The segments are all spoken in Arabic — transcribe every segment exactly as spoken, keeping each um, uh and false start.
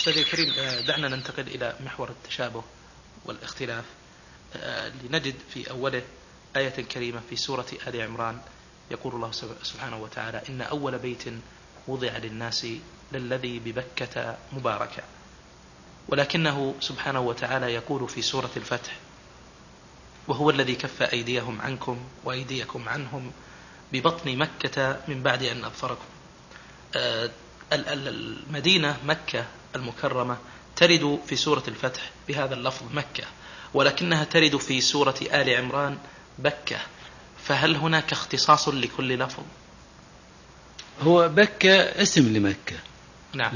أستاذ الكريم، دعنا ننتقل إلى محور التشابه والاختلاف. لنجد في أوله آية كريمة في سورة آل عمران يقول الله سبحانه وتعالى: إن أول بيت وضع للناس للذي ببكة مباركا. ولكنه سبحانه وتعالى يقول في سورة الفتح: وهو الذي كف أيديهم عنكم وأيديكم عنهم ببطن مكة من بعد أن أظفركم. المدينة مكة المكرمة ترد في سورة الفتح بهذا اللفظ مكة، ولكنها ترد في سورة آل عمران بكة، فهل هناك اختصاص لكل لفظ؟ هو بكة اسم لمكة. نعم.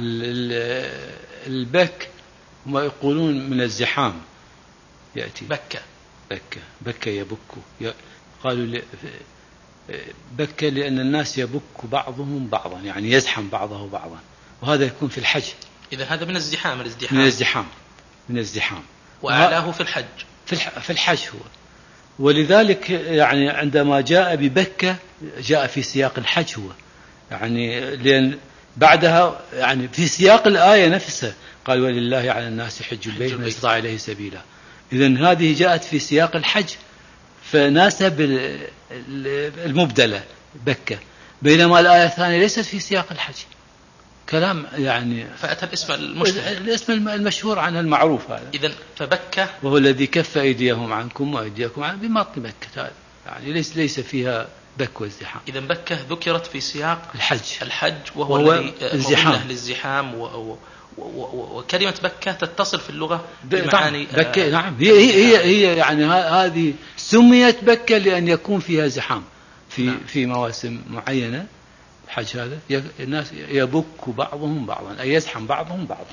البك هم يقولون من الزحام يأتي بكة بكة بكة يبك، قالوا بكة لأن الناس يبك بعضهم بعضا، يعني يزحم بعضه بعضا، وهذا يكون في الحج. إذا هذا من الزحام الازدحام من الزحام من الزحام وأعلاه في الحج في في الحج هو. ولذلك يعني عندما جاء ببكة جاء في سياق الحج هو، يعني لأن بعدها يعني في سياق الآية نفسها قال: ولله على الناس حج البيت من استطاع إليه سبيلا. إذن هذه جاءت في سياق الحج فناسب المبدلة بكة، بينما الآية الثانية ليست في سياق الحج، كلام يعني فأتى الاسم المشتهر، الاسم المشهور عنها المعروف هذا. إذن فبكة وهو الذي كف أيديهم عنكم وأيديكم عنهم بمطن مكة، يعني ليس ليس فيها بك والزحام. إذن بكة ذكرت في سياق الحج الحج وهو, وهو الذي موضع للزحام، و وكلمة بكة تتصل في اللغة بمعاني بكة. نعم، هي هي هي يعني هذه سميت بكة لأن يكون فيها زحام في نعم. في مواسم معينة الحج هذا الناس يبك بعضهم بعضا، أي يزحم بعضهم بعضا.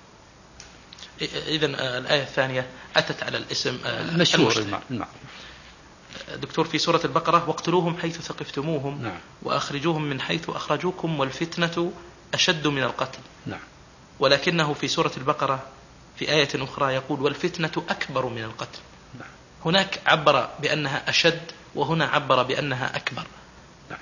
إذن الآية الثانية أتت على الاسم المشهور المعروف. دكتور في سورة البقرة: واقتلوهم حيث ثقفتموهم نعم. وأخرجوهم من حيث أخرجوكم والفتنة أشد من القتل. نعم. ولكنه في سورة البقرة في آية أخرى يقول: والفتنة أكبر من القتل. نعم. هناك عبر بأنها أشد وهنا عبر بأنها أكبر. نعم.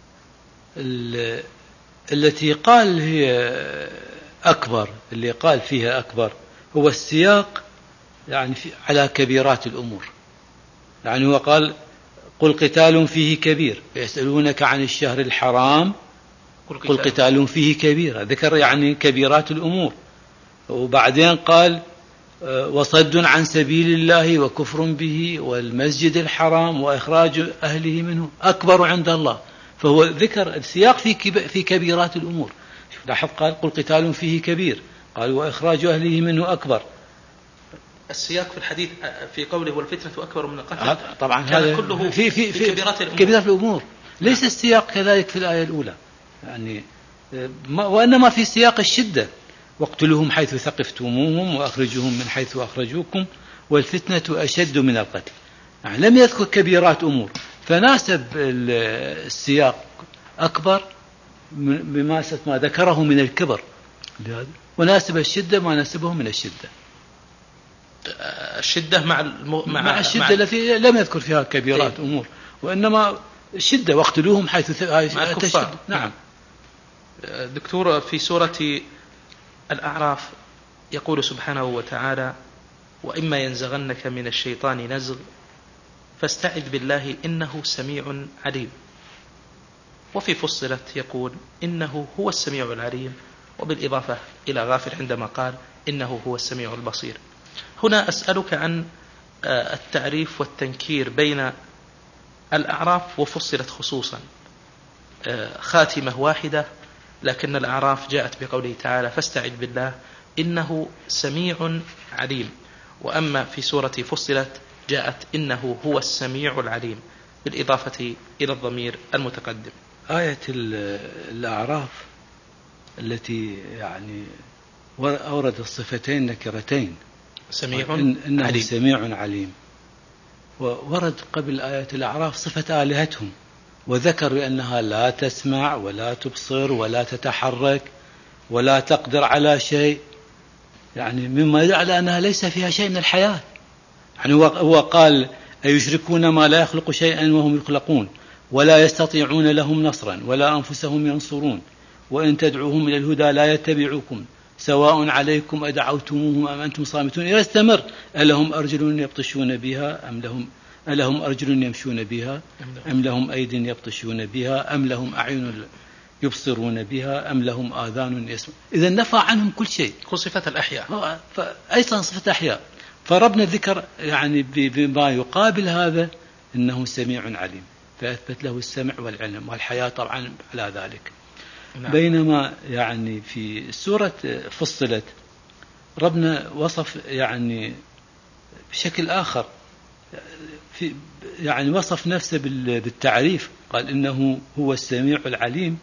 التي قال هي أكبر، اللي قال فيها أكبر هو السياق يعني في على كبيرات الأمور، يعني هو قال: قل قتال فيه كبير، يسألونك عن الشهر الحرام قل قتال فيه كبير، ذكر يعني كبيرات الأمور. وبعدين قال: وصد عن سبيل الله وكفر به والمسجد الحرام وإخراج أهله منه أكبر عند الله. فهو ذكر السياق في في كبيرات الأمور. لاحظ قال: قل قتال فيه كبير، قال: وإخراج أهله منه أكبر. السياق في الحديث في قوله والفتنة أكبر من القتل طبعا هذا كله في في, في, في كبيرات الأمور, كبيرات الأمور. ليس السياق كذلك في الآية الأولى يعني، وإنما في سياق الشدة: واقتلوهم حيث ثقفتموهم وأخرجوهم من حيث أخرجوكم والفتنة أشد من القتل. يعني لم يذكر كبيرات أمور، فناسب السياق أكبر بما ما ذكره من الكبر، وناسب الشدة ما ناسبه من الشدة. الشدة مع الم... مع, مع الشدة التي لم يذكر فيها كبيرات إيه؟ أمور، وإنما الشدة واقتلوهم حيث تشد. نعم. دكتور في سورة الأعراف يقول سبحانه وتعالى: وإما ينزغنك من الشيطان نزغ فاستعذ بالله إنه سميع عليم. وفي فصلت يقول: إنه هو السميع العليم، وبالإضافة إلى غافر عندما قال: إنه هو السميع البصير. هنا أسألك عن التعريف والتنكير بين الأعراف وفصلت خصوصا، خاتمة واحدة، لكن الأعراف جاءت بقوله تعالى: فاستعذ بالله إنه سميع عليم، وأما في سورة فصلت جاءت إنه هو السميع العليم بالإضافة إلى الضمير المتقدم. آية الأعراف التي يعني أورد الصفتين نكرتين، سميع إنه عليم. سميع عليم. وورد قبل آية الأعراف صفة آلهتهم، وذكر بأنها لا تسمع ولا تبصر ولا تتحرك ولا تقدر على شيء، يعني مما يدل على أنها ليس فيها شيء من الحياة. يعني هو قال: أيشركون ما لا يخلق شيئا وهم يخلقون ولا يستطيعون لهم نصرا ولا أنفسهم ينصرون وإن تدعوهم إلى الهدى لا يتبعوكم سواء عليكم أدعوتموهم أم أنتم صامتون، يستمر. ألهم أرجل يبطشون بها أم لهم ألهم أرجل يمشون بها أم لهم أيد يبطشون بها أم لهم أعين يبصرون بها أم لهم آذان يسمعون. إذا نفى عنهم كل شيء، كل صفات الأحياء، أيضا صفة أحياء. فربنا ذكر يعني بما يقابل هذا إنه سميع عليم، فأثبت له السمع والعلم والحياة طبعا على ذلك. نعم. بينما يعني في سورة فصلت ربنا وصف يعني بشكل آخر، في يعني وصف نفسه بالتعريف، قال إنه هو السميع العليم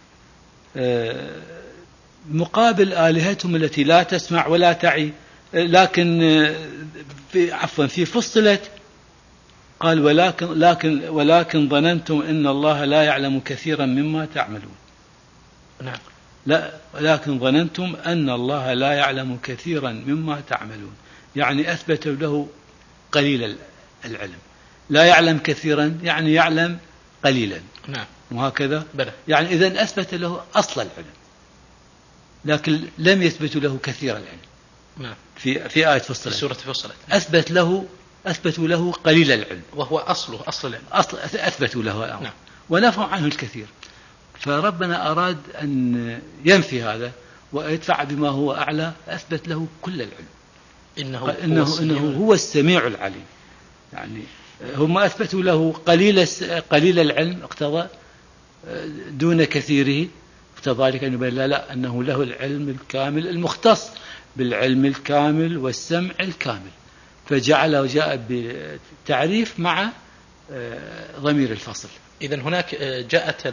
مقابل آلهتهم التي لا تسمع ولا تعي. لكن في عفوا في فصلت قال ولكن لكن ولكن ظننتم ان الله لا يعلم كثيرا مما تعملون. نعم. لا ولكن ظننتم ان الله لا يعلم كثيرا مما تعملون، يعني اثبت له قليل العلم. لا يعلم كثيرا يعني يعلم قليلا. نعم. وهكذا بلى. يعني اذا اثبت له اصل العلم، لكن لم يثبت له كثير العلم. نعم. في في آية فصلت، في سورة فصلت، أثبت له أثبتوا له قليل العلم، وهو أصله أصل العلم، أصل أثبتوا له الأمر. نعم. ونفوا عنه الكثير. فربنا أراد أن ينفي هذا ويدفع بما هو أعلى، أثبت له كل العلم. إنه إنه, هو, إنه هو السميع العليم. يعني هم أثبتوا له قليل قليل العلم، اقتضى دون كثيره، اقتضى ذلك أن يبين لا لا أنه له العلم الكامل المختص بالعلم الكامل والسمع الكامل، فجعل وجاء بتعريف مع ضمير الفصل. إذن هناك جاءت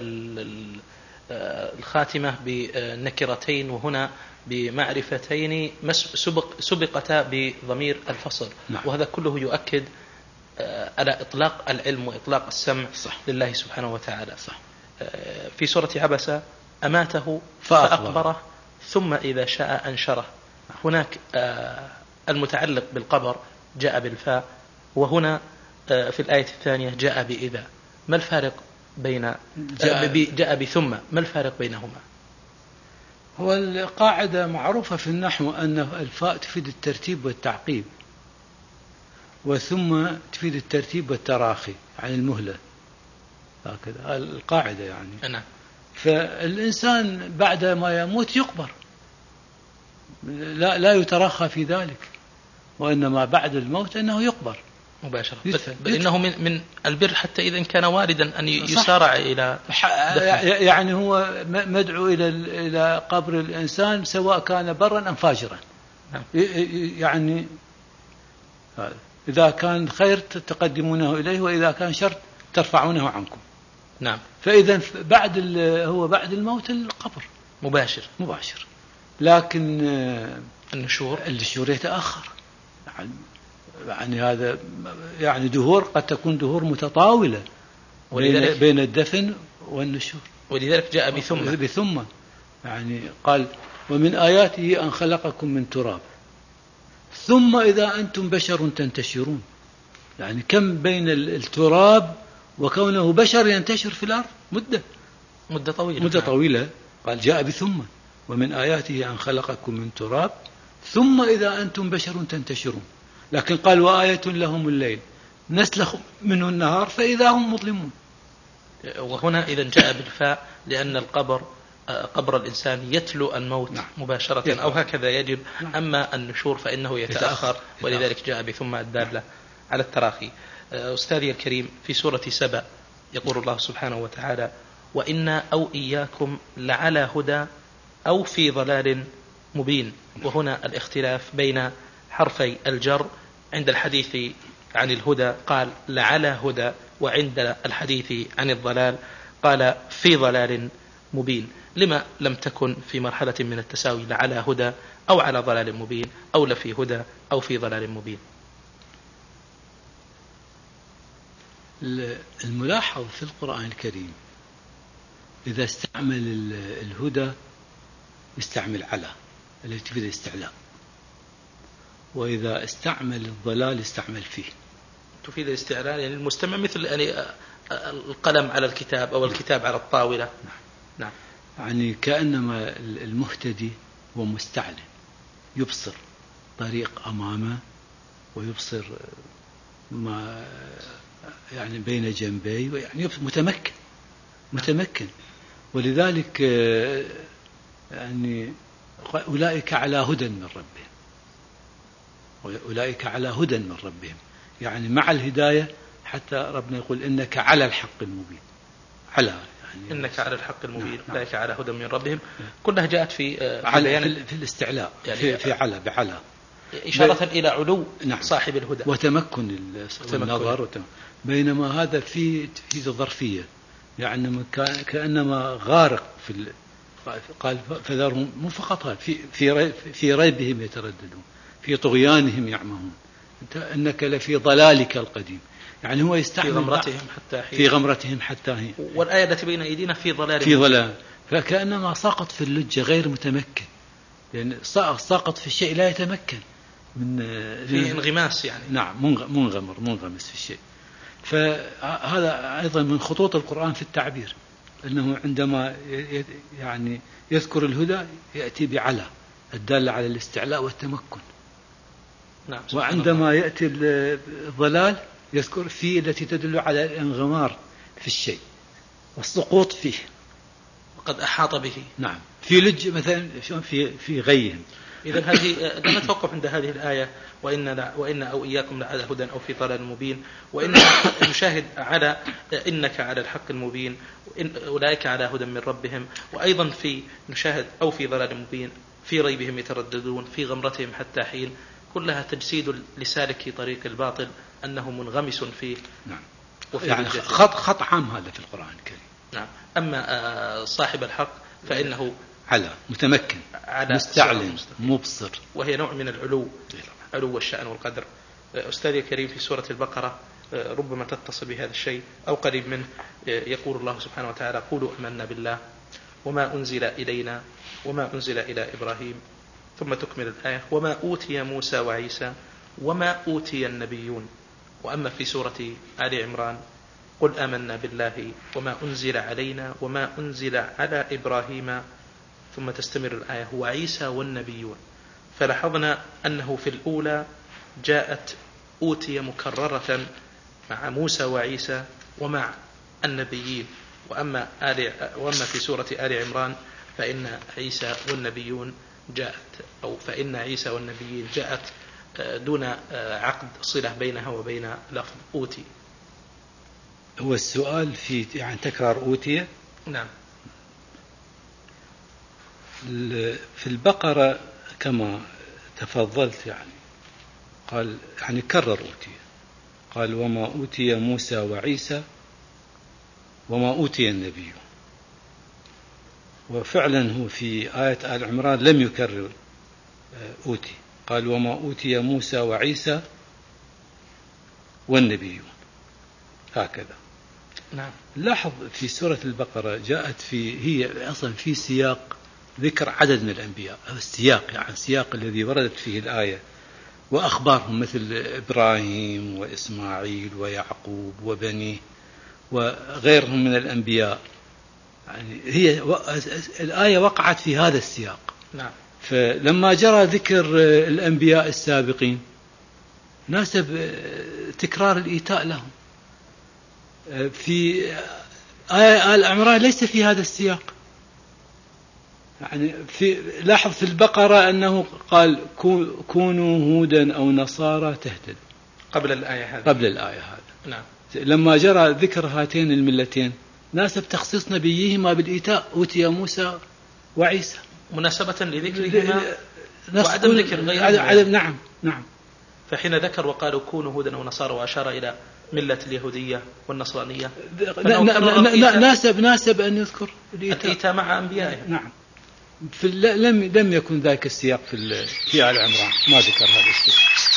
الخاتمة بنكرتين وهنا بمعرفتين سبق سبقتا بضمير الفصل. نعم. وهذا كله يؤكد على إطلاق العلم وإطلاق السمع. صح. لله سبحانه وتعالى. صح. في سورة عبسة أماته فأقبره, فأقبره ثم إذا شاء أنشره. هناك المتعلق بالقبر جاء بالفاء، وهنا في الآية الثانية جاء بإذا. ما الفارق بين جاء, جاء بثم؟ ما الفارق بينهما؟ هو القاعدة معروفة في النحو أن الفاء تفيد الترتيب والتعقيب، وثم تفيد الترتيب والتراخي عن المهلة، هكذا القاعدة يعني. نعم. فالإنسان بعد ما يموت يقبر، لا لا يتراخى في ذلك، وإنما بعد الموت أنه يقبر مباشرة. بل إنه من من البر حتى إذا كان واردا أن يسارع إلى دفن. يعني هو مدعو إلى إلى قبر الإنسان سواء كان برا أم فاجرا. نعم. يعني إذا كان خير تقدمونه إليه، وإذا كان شر ترفعونه عنكم. نعم. فإذا بعد هو بعد الموت القبر مباشر مباشر. لكن النشور النشور يتأخر، يعني هذا يعني دهور، قد تكون دهور متطاولة بين, بين الدفن والنشور. ولذلك جاء بثم بثم يعني قال ومن آياته أن خلقكم من تراب ثم إذا أنتم بشر تنتشرون. يعني كم بين التراب وكونه بشر ينتشر في الأرض مدة مدة طويلة مدة طويلة. قال جاء بثم ومن آياته أن خلقكم من تراب ثم إذا أنتم بشر تنتشرون. لكن قال وآية لهم الليل نسلخ منه النهار فإذا هم مظلمون. وهنا إذا جاء بالفاء لأن القبر قبر الإنسان يتلو الموت. نعم. مباشرة يتلو. أو هكذا يجب. نعم. أما النشور فإنه يتأخر, يتأخر. ولذلك جاء بثم الدالة على التراخي. أستاذي الكريم في سورة سبأ يقول الله سبحانه وتعالى وإنا أو إياكم لعلى هدى أو في ضلال مبين. وهنا الاختلاف بين حرفي الجر عند الحديث عن الهدى قال لعلى هدى، وعند الحديث عن الضلال قال في ضلال مبين. لما لم تكن في مرحلة من التساوي لعلى هدى أو على ضلال مبين أو لفي هدى أو في ضلال مبين؟ الملاحظ في القرآن الكريم إذا استعمل الهدى يستعمل على التي تفيد الاستعلاء، وإذا استعمل الضلال استعمل فيه تفيد الاستعلاء. يعني المستمع مثل يعني القلم على الكتاب أو الكتاب على الطاولة. نعم. نعم. يعني كأنما المهتدي هو مستعلن، يبصر طريق أمامه ويبصر ما يعني بين جنبيه، يعني متمكن متمكن. ولذلك يعني أولئك على هدى من ربهم، أولئك على هدى من ربهم، يعني مع الهداية. حتى ربنا يقول إنك على الحق المبين، على يعني إنك على الحق المبين. نعم. أولئك على هدى من ربهم كلها جاءت في, في على في, في الاستعلاء، يعني في, في على بعلى إشارة إلى علو نعم. صاحب الهدى وتمكن النظر وتمكن. بينما هذا في في ظرفية، يعني كأنما غارق في ال... قال فذرهم، مو فقط هذا، في في ريب في ريبهم يترددون، في طغيانهم يعمهون، إنك لفي ضلالك القديم. يعني هو يستعمل في غمرتهم حتى حين في غمرتهم حتى حين والآية التي بين أيدينا في ضلال في ضلال، فكأنما ساقط في اللجة غير متمكن، لأن يعني ساقط في الشيء لا يتمكن من في انغماس، يعني نعم منغمر منغمس في الشيء. فهذا أيضا من خطوط القرآن في التعبير، أنه عندما يعني يذكر الهدى يأتي بعلى الدالة على الاستعلاء والتمكن. نعم. وعندما يأتي الضلال يذكر فيه التي تدل على الانغمار في الشيء والسقوط فيه وقد أحاط به. نعم. في لج مثلا في في غيهم. إذن هذه لا نتوقف عند هذه الآية وإن وإن أو إياكم لعلى هدى أو في ضلال مبين، وإن نشاهد على إنك على الحق المبين، أولئك على هدى من ربهم، وأيضا في نشاهد أو في ضلال مبين، في ريبهم يترددون، في غمرتهم حتى حين، كلها تجسيد لسالك طريق الباطل أنه منغمس فيه. نعم. يعني خط خط عام هذا في القرآن الكريم. نعم. أما صاحب الحق فإنه على متمكن، على مستعلن، مبصر، وهي نوع من العلو، علو الشأن والقدر. أستاذي الكريم، في سورة البقرة ربما تتصل بهذا الشيء أو قريب منه، يقول الله سبحانه وتعالى: قولوا آمنا بالله وما أنزل إلينا وما أنزل إلى إبراهيم، ثم تكمل الآية: وما أوتي موسى وعيسى وما أوتي النبيون. وأما في سورة آل عمران: قل آمنا بالله وما أنزل علينا وما أنزل على إبراهيم، ثم تستمر الآية: وعيسى والنبيون. فلاحظنا أنه في الأولى جاءت أوتي مكررة مع موسى وعيسى ومع النبيين، وأما, آل وأما في سورة آل عمران فإن عيسى والنبيون جاءت أو فإن عيسى والنبيين جاءت دون عقد صلة بينها وبين لفظ أوتي. هو السؤال في يعني تكرار أوتي. نعم. في البقرة كما تفضلت يعني قال يعني كرر أوتي، قال: وما أوتي موسى وعيسى وما أوتي النبي. وفعلا هو في آية آل عمران لم يكرر أوتي، قال: وما أوتي موسى وعيسى والنبيون، هكذا. نعم. لاحظ في سورة البقرة جاءت في هي أصلا في سياق ذكر عدد من الأنبياء، السياق يعني السياق الذي وردت فيه الآية، وأخبارهم مثل إبراهيم وإسماعيل ويعقوب وبنيه وغيرهم من الأنبياء، يعني هي الآية وقعت في هذا السياق. نعم. فلما جرى ذكر الأنبياء السابقين ناسب تكرار الإيتاء لهم. في آية آل عمران ليس في هذا السياق، يعني في لاحظ في البقرة أنه قال: كونوا هودا أو نصارى تهتدوا قبل الآية هذه قبل الآية هذه. نعم. لما جرى ذكر هاتين الملتين ناسب تخصيص نبيهما بالإيتاء: أوتي موسى وعيسى، مناسبة لذكرهما وعدم ذكر غيرهما. عدم. نعم نعم. فحين ذكر وقالوا كونوا هودا أو نصارى وأشار إلى ملة اليهودية والنصرانية، ناسب ناسب أن يذكر الإيتاء مع أنبيائه. نعم. في لم لم يكن ذاك السياق في في آل عمران، ما ذكر هذا الشيء.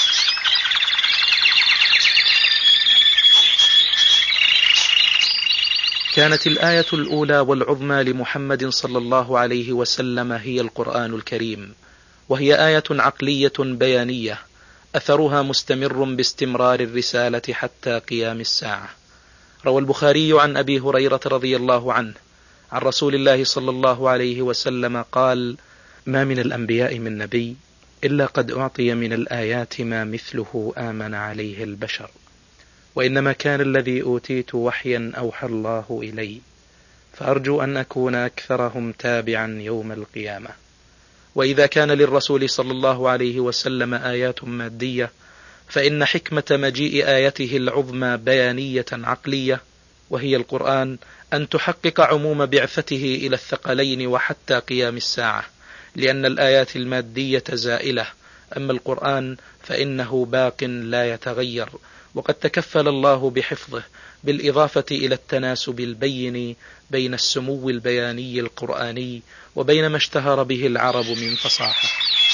كانت الآية الأولى والعظمى لمحمد صلى الله عليه وسلم هي القرآن الكريم، وهي آية عقلية بيانية أثرها مستمر باستمرار الرسالة حتى قيام الساعة. روى البخاري عن أبي هريرة رضي الله عنه عن رسول الله صلى الله عليه وسلم قال: ما من الأنبياء من نبي إلا قد أعطي من الآيات ما مثله آمن عليه البشر، وإنما كان الذي أوتيت وحيا أوحى الله إلي، فأرجو أن أكون أكثرهم تابعا يوم القيامة. وإذا كان للرسول صلى الله عليه وسلم آيات مادية، فإن حكمة مجيء آيته العظمى بيانية عقلية، وهي القرآن، أن تحقق عموم بعثته إلى الثقلين وحتى قيام الساعة، لأن الآيات المادية زائلة، أما القرآن فإنه باق لا يتغير، وقد تكفل الله بحفظه، بالإضافة إلى التناسب البين بين السمو البياني القرآني وبين ما اشتهر به العرب من فصاحة.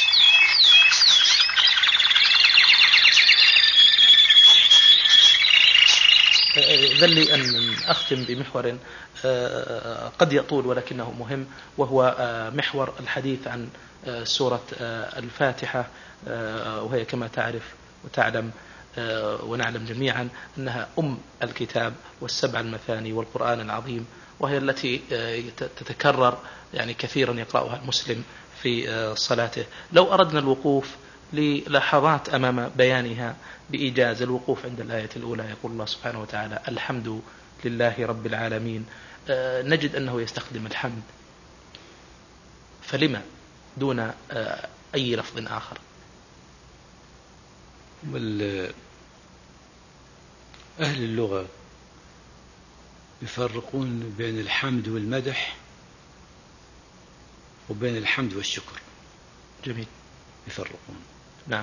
ذلي أن أختم بمحور قد يطول ولكنه مهم، وهو محور الحديث عن سورة الفاتحة، وهي كما تعرف وتعلم ونعلم جميعا أنها أم الكتاب والسبع المثاني والقرآن العظيم، وهي التي تتكرر يعني كثيرا يقرأها المسلم في صلاته. لو أردنا الوقوف للحظات أمام بيانها بإيجاز، الوقوف عند الآية الأولى، يقول الله سبحانه وتعالى: الحمد لله رب العالمين، نجد أنه يستخدم الحمد، فلما دون أي لفظ آخر؟ أهل اللغة يفرقون بين الحمد والمدح وبين الحمد والشكر. جميل. يفرقون. نعم.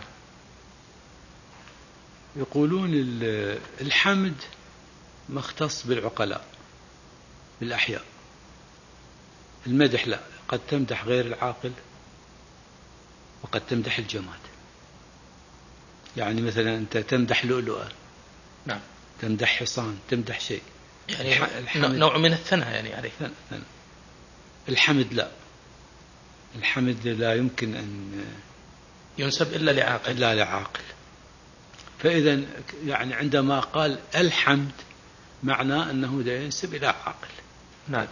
يقولون الحمد مختص بالعقلاء بالأحياء، المدح لا، قد تمدح غير العاقل وقد تمدح الجماد. يعني مثلا أنت تمدح لؤلؤة، نعم، تمدح حصان، تمدح شيء، يعني الحمد نوع من الثناء يعني عليه. ثناء. الحمد لا، الحمد لا يمكن أن ينسب إلا لعاقل. إلا لعاقل. فإذا يعني عندما قال الحمد معناه أنه لا ينسب إلى عاقل. نعم.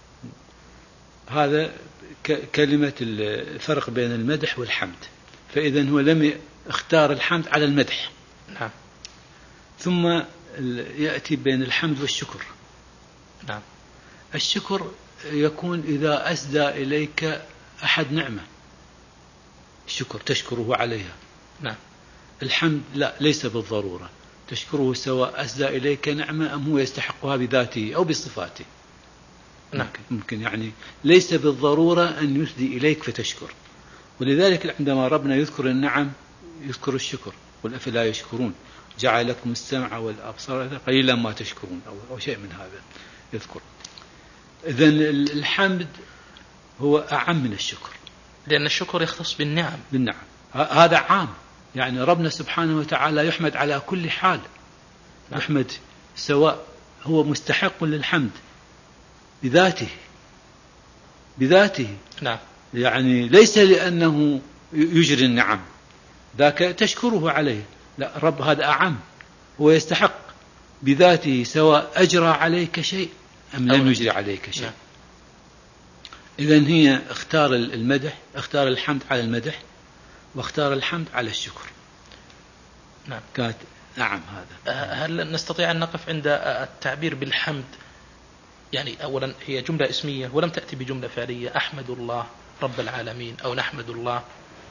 هذا كلمة الفرق بين المدح والحمد. فإذا هو لم اختار الحمد على المدح. نعم. ثم يأتي بين الحمد والشكر. نعم. الشكر يكون إذا أسدى إليك أحد نعمة، الشكر تشكره عليها. نعم. الحمد لا، ليس بالضرورة تشكره سواء أسدى إليك نعمة أم هو يستحقها بذاته أو بصفاته. نعم. ممكن, ممكن يعني ليس بالضرورة أن يسدي إليك فتشكر. ولذلك عندما ربنا يذكر النعم يذكر الشكر، قل أفلا يشكرون، جعل لكم السمع والأبصار قليلا ما تشكرون، أو شيء من هذا يذكر. إذن الحمد هو أعم من الشكر، لأن الشكر يختص بالنعم. بالنعم، هذا عام. يعني ربنا سبحانه وتعالى يحمد على كل حال. نعم. يحمد سواء هو مستحق للحمد بذاته بذاته نعم. يعني ليس لأنه يجري النعم ذاك تشكره عليه، لا، رب هذا أعم، هو يستحق بذاته سواء أجرى عليك شيء أم لم يجري عليك شيء. نعم. إذن هي اختار المدح، اختار الحمد على المدح، واختار الحمد على الشكر. نعم. كانت نعم. هذا هل نستطيع أن نقف عند التعبير بالحمد؟ يعني أولا هي جملة اسمية ولم تأتي بجملة فعلية، أحمد الله رب العالمين أو نحمد الله.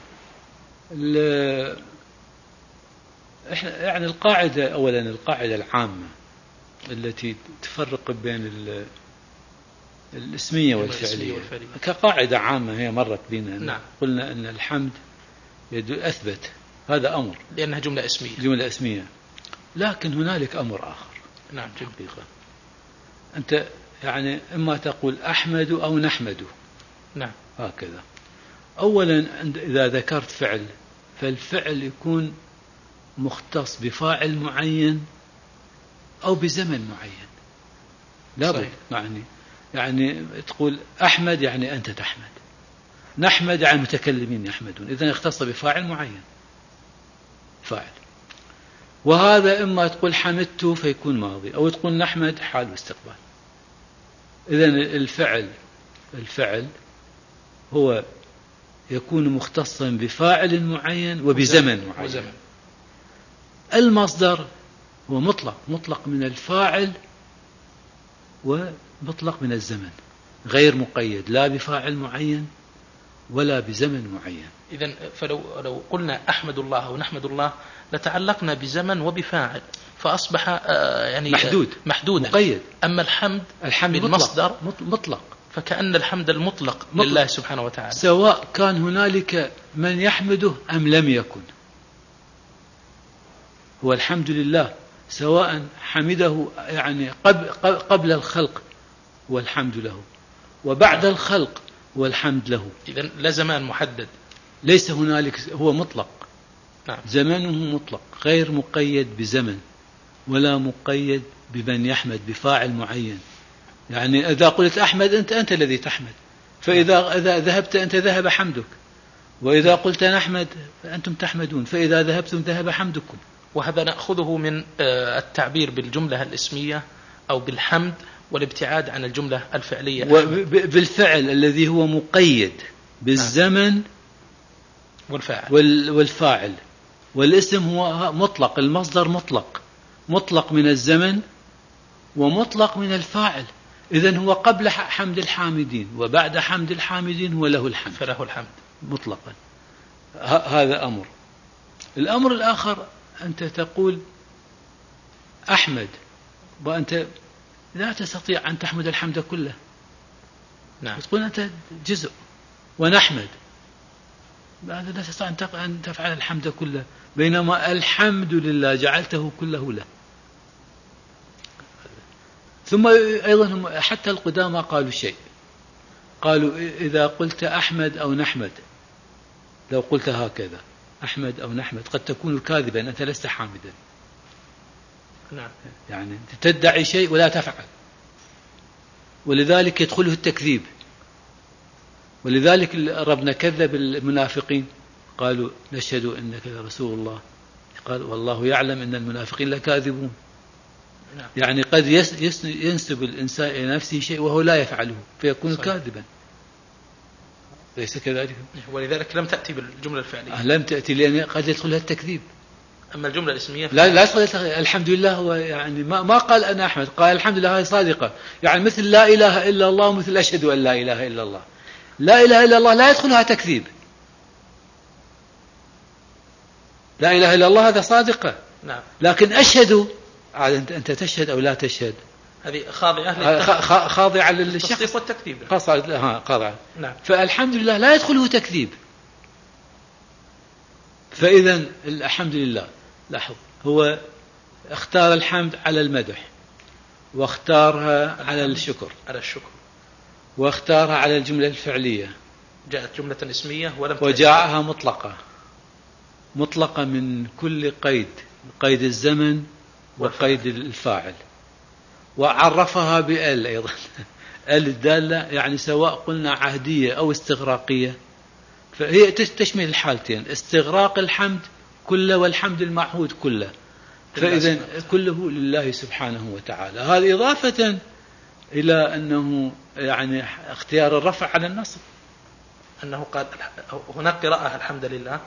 إحنا يعني القاعدة أولا القاعدة العامة التي تفرق بين الاسمية والفعلية كقاعدة عامة هي مرت بنا. نعم. قلنا أن الحمد أثبت هذا أمر لأنها جملة اسمية جملة اسمية لكن هنالك أمر آخر. نعم. حقيقة أنت يعني إما تقول أحمد أو نحمد. نعم. هكذا. أولا إذا ذكرت فعل فالفعل يكون مختص بفاعل معين أو بزمن معين. لا بد يعني يعني تقول أحمد يعني أنت تحمد، نحمد يعني المتكلمين يحمدون، إذن يختص بفاعل معين فاعل. وهذا إما تقول حمدت فيكون ماضي أو تقول نحمد حال واستقبال. إذن الفعل الفعل هو يكون مختصا بفاعل معين وبزمن معين. وزمن. المصدر هو مطلق، مطلق من الفاعل ومطلق من الزمن، غير مقيد لا بفاعل معين ولا بزمن معين. إذن فلو لو قلنا أحمد الله أو نحمد الله لتعلقنا بزمن وبفاعل، فأصبح يعني محدود محدودا. مقيد. أما الحمد الحمد بالمصدر مطلق, مطلق فكأن الحمد المطلق مطلق لله سبحانه وتعالى، سواء كان هنالك من يحمده أم لم يكن. هو الحمد لله سواء حمده يعني قبل, قبل الخلق والحمد له، وبعد الخلق والحمد له. إذن لا زمان محدد، ليس هنالك، هو مطلق. نعم. زمنه مطلق غير مقيد بزمن ولا مقيد بمن يحمد بفاعل معين. يعني إذا قلت أحمد أنت أنت الذي تحمد، فإذا إذا ذهبت أنت ذهب حمدك، وإذا قلت نحمد فأنتم تحمدون، فإذا ذهبتم ذهب حمدكم. وهذا نأخذه من التعبير بالجملة الاسمية أو بالحمد والابتعاد عن الجملة الفعلية. بالفعل الذي هو مقيد بالزمن والفاعل. والفاعل. والاسم هو مطلق، المصدر مطلق، مطلق من الزمن ومطلق من الفاعل. إذن هو قبل حمد الحامدين وبعد حمد الحامدين هو له الحمد، فله الحمد مطلقا. هذا أمر. الأمر الآخر أنت تقول أحمد، وأنت لا تستطيع أن تحمد الحمد كله. نعم. تقول أنت جزء. ونحمد، هذا لا تستطيع أن تفعل الحمد كله، بينما الحمد لله جعلته كله له. ثم أيضا حتى القدامى قالوا شيء، قالوا إذا قلت أحمد أو نحمد، لو قلت هكذا أحمد أو نحمد قد تكون كاذبا، أنت لست حامدا. نعم. يعني تدعي شيء ولا تفعل، ولذلك يدخله التكذيب. ولذلك ربنا كذب المنافقين، قالوا نشهد إنك رسول الله، قال والله يعلم إن المنافقين لكاذبون. نعم. يعني قد ينسب الإنسان إلى نفسه شيء وهو لا يفعله فيكون صحيح. كاذبا، ليس كذلك؟ ولذلك لم تأتي بالجملة الفعلية. أه لم تأتي لأن قد يدخلها التكذيب. أما الجملة الاسمية لا لا يدخل الحمد لله. هو يعني ما ما قال أنا أحمد، قال الحمد لله، هذه صادقة. يعني مثل لا إله إلا الله ومثل أشهد أن لا إله إلا الله. لا إله إلا الله لا يدخلها تكذيب. لا إله إلا الله هذا صادقة. نعم. لكن أشهد، أنت أنت تشهد أو لا تشهد، هذه خاضعة خاضعة للشخص التصديق والتكذيب. خاضعة. نعم. فالحمد لله لا يدخله تكذيب. فإذا الحمد لله، لاحظ، هو اختار الحمد على المدح، واختارها على الشكر، على الشكر، واختارها على الجملة الفعلية. جاءت جملة اسمية ولم وجاءها مطلقة، مطلقة من كل قيد، قيد الزمن وقيد الفاعل. وعرفها بأل أيضا. أل الدالة يعني سواء قلنا عهدية أو استغراقية، فهي تشمل الحالتين، استغراق الحمد كله والحمد المعهود كله. فإذا كله لله سبحانه وتعالى. هذا إضافة إلى أنه يعني اختيار الرفع على النصب، أنه قال هناك قراءة الحمد لله.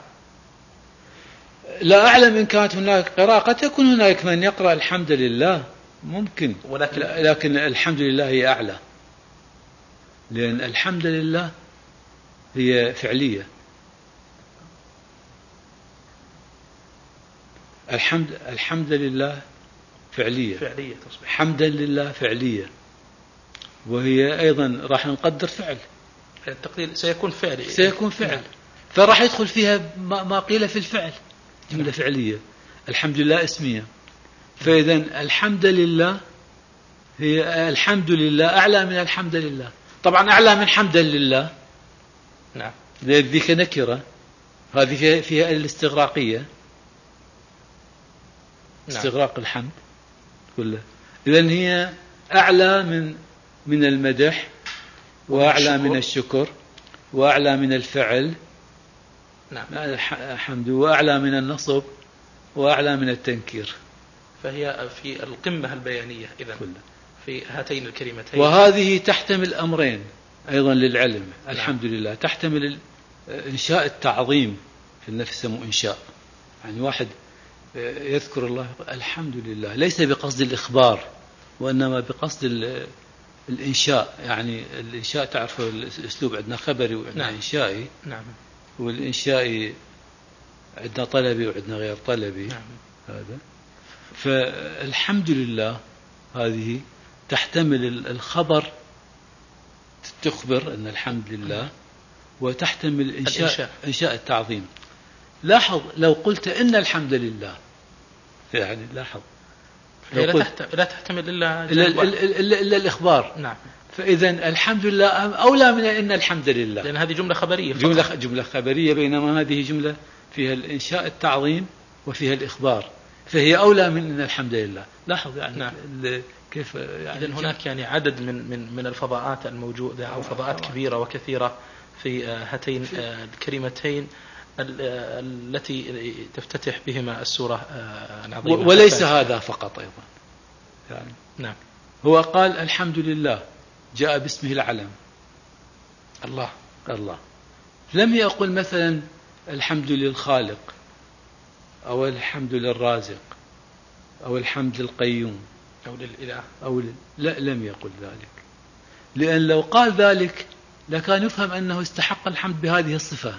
لا أعلم إن كانت هناك قراءة، قد تكون هناك من يقرأ الحمد لله ممكن، ولكن لكن الحمد لله هي أعلى، لأن الحمد لله هي فعلية. الحمد الحمد لله فعلية، فعلية تصبح حمدا لله فعلية، وهي أيضا راح نقدر فعل، التقدير سيكون فعل، سيكون فعل. فراح يدخل فيها ما قيل في الفعل، جملة فعلية. الحمد لله اسمية. فإذا الحمد لله هي الحمد لله أعلى من الحمد لله، طبعا أعلى من حمدا لله. نعم. ذيك نكرة، هذه فيها الاستغراقية، نعم. استغراق الحمد كله. إذن هي أعلى من من المدح، وأعلى من الشكر، وأعلى من الفعل، نعم، الحمد، وأعلى من النصب، وأعلى من التنكير. فهي في القمة البيانية إذن كله في هاتين الكلمتين. وهذه تحتمل أمرين أيضا للعلم. الحمد لله تحتمل إنشاء التعظيم في النفس يسموه إنشاء. يعني واحد يذكر الله الحمد لله ليس بقصد الإخبار وإنما بقصد الإنشاء. يعني الإنشاء تعرف الأسلوب عندنا خبري وعندنا نعم. إنشائي. نعم. والإنشائي عندنا طلبي وعندنا غير طلبي. نعم. هذا. فالحمد لله هذه تحتمل الخبر تخبر أن الحمد لله، وتحتمل إنشاء, الإنشاء. إنشاء التعظيم. لاحظ لو قلت إن الحمد لله، يعني لاحظ لا, تحت... لا تحتمل إلا إلا, إلا, إلا الإخبار. نعم. فإذا الحمد لله أولى من إن الحمد لله، لأن هذه جملة خبرية جملة, جملة خبرية، بينما هذه جملة فيها الإنشاء التعظيم وفيها الإخبار، فهي أولى من إن الحمد لله. لاحظ يعني نعم. كيف يعني إذن هناك يعني عدد من من من الفضاءات الموجودة أو فضاءات كبيرة وكثيرة في هاتين الكلمتين التي تفتتح بهما السورة العظيمة. وليس هذا فقط أيضا يعني. نعم. هو قال الحمد لله جاء باسمه العلم الله الله، لم يقل مثلا الحمد للخالق أو الحمد للرازق أو الحمد للقيوم أو للإله أو ل... لا لم يقل ذلك، لأن لو قال ذلك لكان يفهم أنه استحق الحمد بهذه الصفة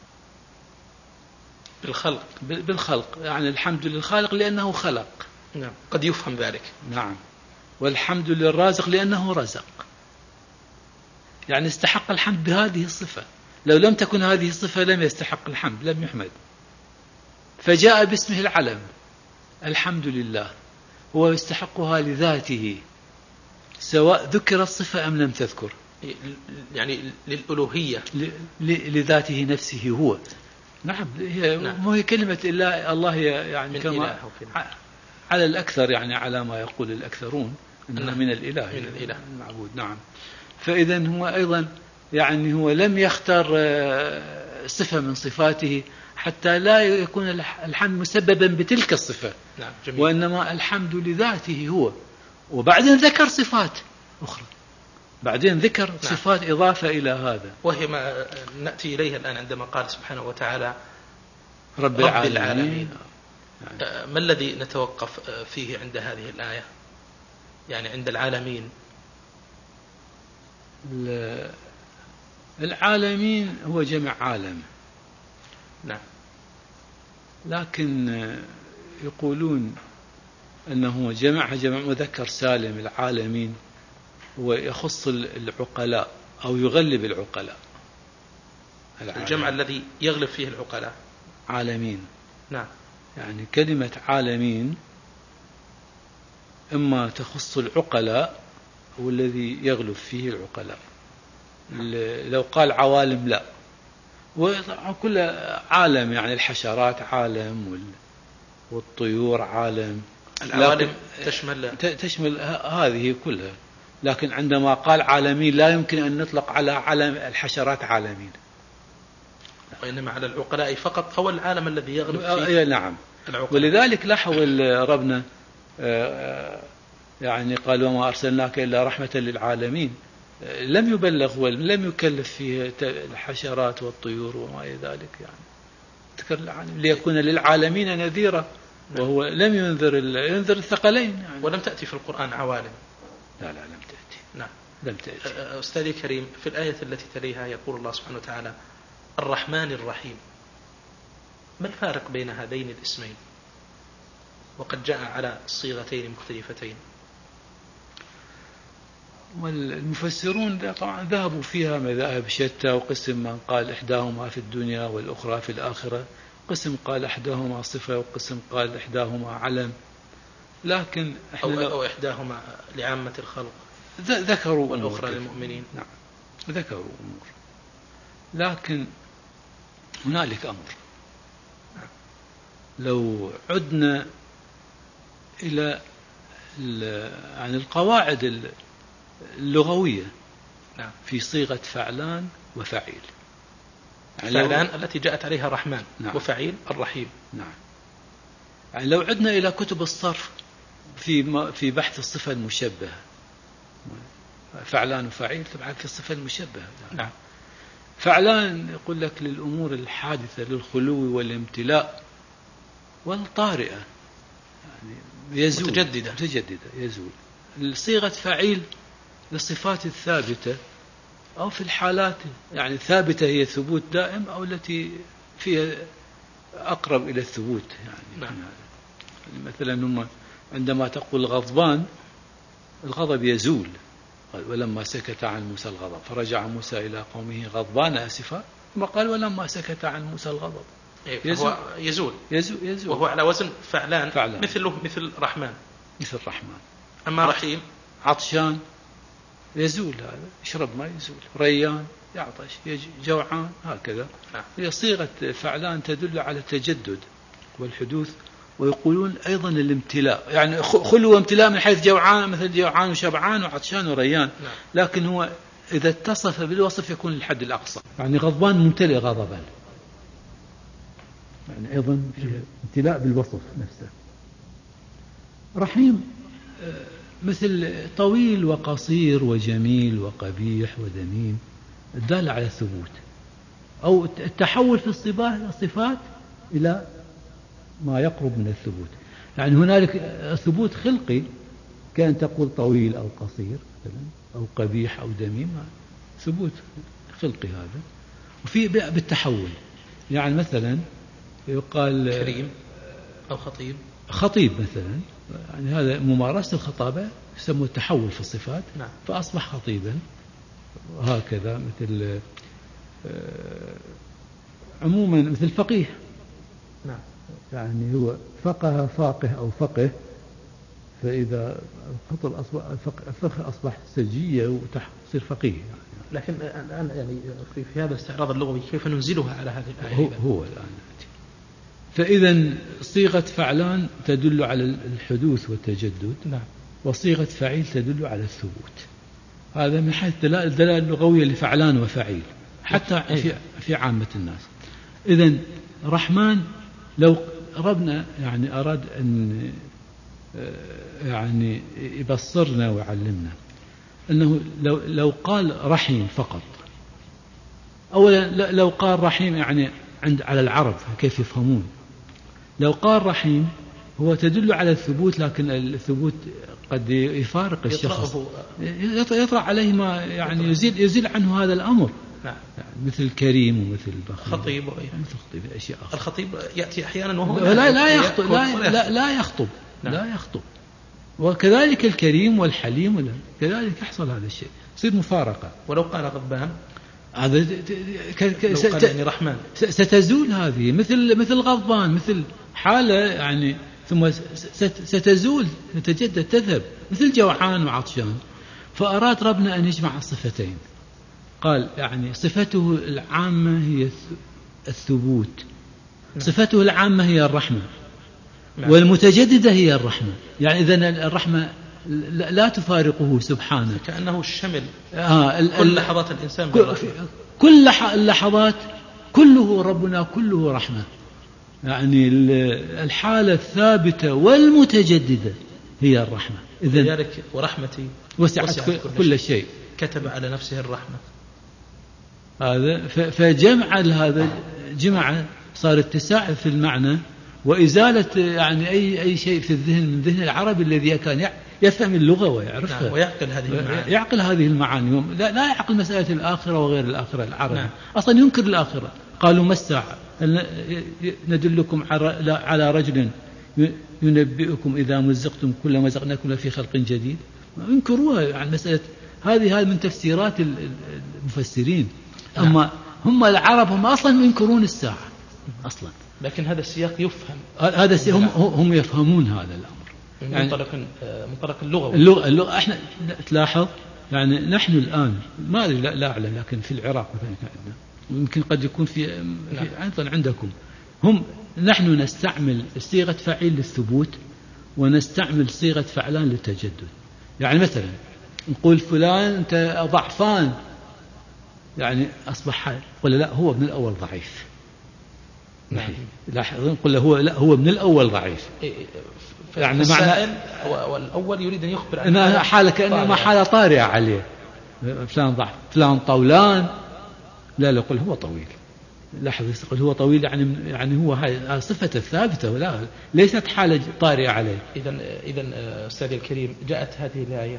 بالخلق بالخلق، يعني الحمد للخالق لأنه خلق. نعم. قد يفهم ذلك. نعم. والحمد للرازق لأنه رزق، يعني استحق الحمد بهذه الصفة. لو لم تكن هذه الصفة لم يستحق الحمد، لم يحمد. فجاء باسمه العلم الحمد لله، هو يستحقها لذاته سواء ذكر الصفة أم لم تذكر، يعني للألوهية لذاته نفسه هو. نعم. هي نعم. مو هي كلمة إلا الله يعني من كما على الأكثر، يعني على ما يقول الأكثرون إنها نعم. من الإله من الإله المعبود. نعم. فإذا هو أيضا يعني هو لم يختار صفة من صفاته حتى لا يكون الحمد مسببا بتلك الصفة. نعم. جميل. وإنما الحمد لذاته هو، وبعدين ذكر صفات أخرى، بعدين ذكر نعم. صفات إضافة إلى هذا، وهي ما نأتي إليها الآن عندما قال سبحانه وتعالى رب, رب العالمين, العالمين. يعني. ما الذي نتوقف فيه عند هذه الآية، يعني عند العالمين؟ العالمين هو جمع عالم. نعم. لكن يقولون أنه جمعها جمع مذكر سالم. العالمين هو يخص العقلاء أو يغلب العقلاء. الجمع الذي يغلب فيه العقلاء عالمين. نعم. يعني كلمة عالمين إما تخص العقلاء والذي يغلب فيه العقلاء. لو قال عوالم لا، وكل عالم يعني الحشرات عالم والطيور عالم، العوالم تشمل تشمل هذه كلها. لكن عندما قال عالمين لا يمكن أن نطلق على عالم الحشرات عالمين، وإنما على العقلاء فقط، هو العالم الذي يغلب فيه. نعم. العقلاء. ولذلك لاحظ ربنا يعني قال وما أرسلناك إلا رحمة للعالمين، لم يبلغ ولم يكلف فيه الحشرات والطيور وما إلى ذلك، يعني ليكون للعالمين نذيرا، وهو لم ينذر ينذر الثقلين يعني. ولم تأتي في القرآن عوالم. لا لا لم تأتي. نعم. لم تأتي. أستاذي الكريم، في الآية التي تليها يقول الله سبحانه وتعالى الرحمن الرحيم. ما الفارق بين هذين الاسمين وقد جاء على صيغتين مختلفتين؟ والمفسرون طبعا ذهبوا فيها مذاهب شتى، وقسم من قال إحداهما في الدنيا والأخرى في الآخرة، قسم قال إحداهما صفة، وقسم قال إحداهما علم. لكن أو, أو إحداهما لعامة الخلق ذكروا والأخرى للمؤمنين. نعم ذكروا أمور، لكن هنالك أمر لو عدنا إلى عن القواعد اللغوية نعم. في صيغة فعلان وفعيل. يعني فعلان التي جاءت عليها الرحمن. نعم. وفعيل الرحيم. نعم. يعني لو عدنا إلى كتب الصرف في في بحث الصفة المشبهة، فعلان وفعيل طبعا في الصفة المشبهة. نعم. فعلان يقول لك للأمور الحادثة للخلو والامتلاء والطارئة، يعني يزول متجددة متجددة يزول. صيغة فعيل للصفات الثابتة أو في الحالات يعني ثابتة هي ثبوت دائم أو التي فيها أقرب إلى الثبوت يعني. نعم. مثلا هم عندما تقول غضبان الغضب يزول، ولما سكت عن موسى الغضب فرجع موسى إلى قومه غضبان آسفا، ثم قال ولما سكت عن موسى الغضب يزول يزول, يزول, يزول وهو على وزن فعلان, فعلان. مثله مثل رحمن مثل رحمن. أما رحيم عطشان يزول، هذا يشرب ما يزول. ريان يعطش، جوعان هكذا. نعم. هي صيغة فعلان تدل على التجدد والحدوث. ويقولون أيضا الامتلاء، يعني خلو وامتلاء من حيث جوعان مثل جوعان وشبعان وعطشان وريان. نعم. لكن هو إذا اتصف بالوصف يكون الحد الأقصى، يعني غضبان ممتلئ غضبا، يعني أيضا فيها امتلاء بالوصف نفسه. رحيم مثل طويل وقصير وجميل وقبيح وذميم، الدالة على الثبوت أو التحول في الصفات إلى ما يقرب من الثبوت. يعني هنالك ثبوت خلقي كان تقول طويل أو قصير مثلا أو قبيح أو ذميم، ثبوت خلقي هذا. وفي بالتحول، يعني مثلا يقال كريم أو خطيب خطيب مثلا، يعني هذا ممارسة الخطابة يسمى التحول في الصفات. نعم. فأصبح خطيبا. وهكذا مثل عموما مثل فقيه. نعم. يعني هو فقه فاقه أو فقه، فإذا الخطر أصبح الفقه أصبح سجية وتصير فقيه يعني. لكن الآن يعني في, في هذا الاستعراض اللغوي كيف ننزلها على هذه الآية؟ هو, هو الآن. فإذا صيغة فعلان تدل على الحدوث والتجدد. نعم. وصيغة فعيل تدل على الثبوت. هذا من حيث الدلالة اللغوية لفعلان وفعيل حتى في, في عامة الناس. إذن رحمن لو ربنا يعني أراد أن يعني يبصرنا ويعلمنا أنه لو, لو قال رحيم فقط، أولا لو قال رحيم يعني عند على العرب كيف يفهمون. لو قال رحيم هو تدل على الثبوت، لكن الثبوت قد يفارق الشخص، يطرأ عليه ما يعني يزيل, يزيل عنه هذا الأمر. نعم. يعني مثل كريم ومثل بخيل خطيب مثل خطيب أشياء أخرى. الخطيب يأتي أحيانا وهو لا لا يخطب لا, لا, لا يخطب. نعم. لا يخطب. وكذلك الكريم والحليم ولا كذلك يحصل هذا الشيء، يصير مفارقة. ولو قال غضبان هذا ك... ك... ست... يعني رحمن ستزول هذه مثل مثل غضبان، مثل حالة يعني ثم ست... ستزول تتجدد تذهب، مثل جوعان وعطشان. فأراد ربنا أن يجمع الصفتين، قال يعني صفته العامة هي الثبوت، صفته العامة هي الرحمة، والمتجددة هي الرحمة. يعني إذن الرحمة لا تفارقه سبحانه، كأنه الشمل آه كل لحظات الإنسان كل, كل اللحظات كله ربنا كله رحمة. يعني الحالة الثابتة والمتجددة هي الرحمة. إذن لذلك ورحمتي وسعت, وسعت كل, كل شيء. كتب على نفسه الرحمة. هذا فجمع هذا جمع صار اتساع في المعنى وإزالة يعني أي أي شيء في الذهن من ذهن العربي الذي كان يفهم اللغة ويعرفها. نعم. ويعقل هذه المعاني. يعقل هذه المعاني. لا, لا يعقل مسألة الآخرة وغير الآخرة العربي. نعم. أصلا ينكر الآخرة. قالوا ما الساعة؟ ندلكم على رجل ينبئكم إذا مزقتم كل مزقناكم في خلق جديد. ينكروها عن مسألة هذه. هذه من تفسيرات المفسرين. نعم. أما هم العرب هم أصلا ينكرون الساعة أصلا. لكن هذا السياق يفهم. هذا السياق هم, هم يفهمون هذا الأمر من يعني منطلق منطلق اللغة. اللغة, اللغة احنا تلاحظ يعني نحن الآن ما لا, لا أعلم، لكن في العراق مثلا عندنا يمكن قد يكون في, في أيضا عندكم، هم نحن نستعمل صيغة فعيل للثبوت ونستعمل صيغة فعلان للتجدد. يعني مثلا نقول فلان أنت ضعفان، يعني أصبح قل لا هو من الأول ضعيف. نعم. لاحظ نقول له هو لا هو من الأول ضعيف. يعني معنى والأول يريد أن يخبر عن حالة كأنما حالة طارئة عليه. فلان ضعف، فلان طولان لا لا قل هو طويل. لاحظ يقول هو طويل يعني يعني هو هاي صفة الثابتة ولا ليست حالة طارئة عليه. إذا إذا أستاذي الكريم جاءت هذه الآية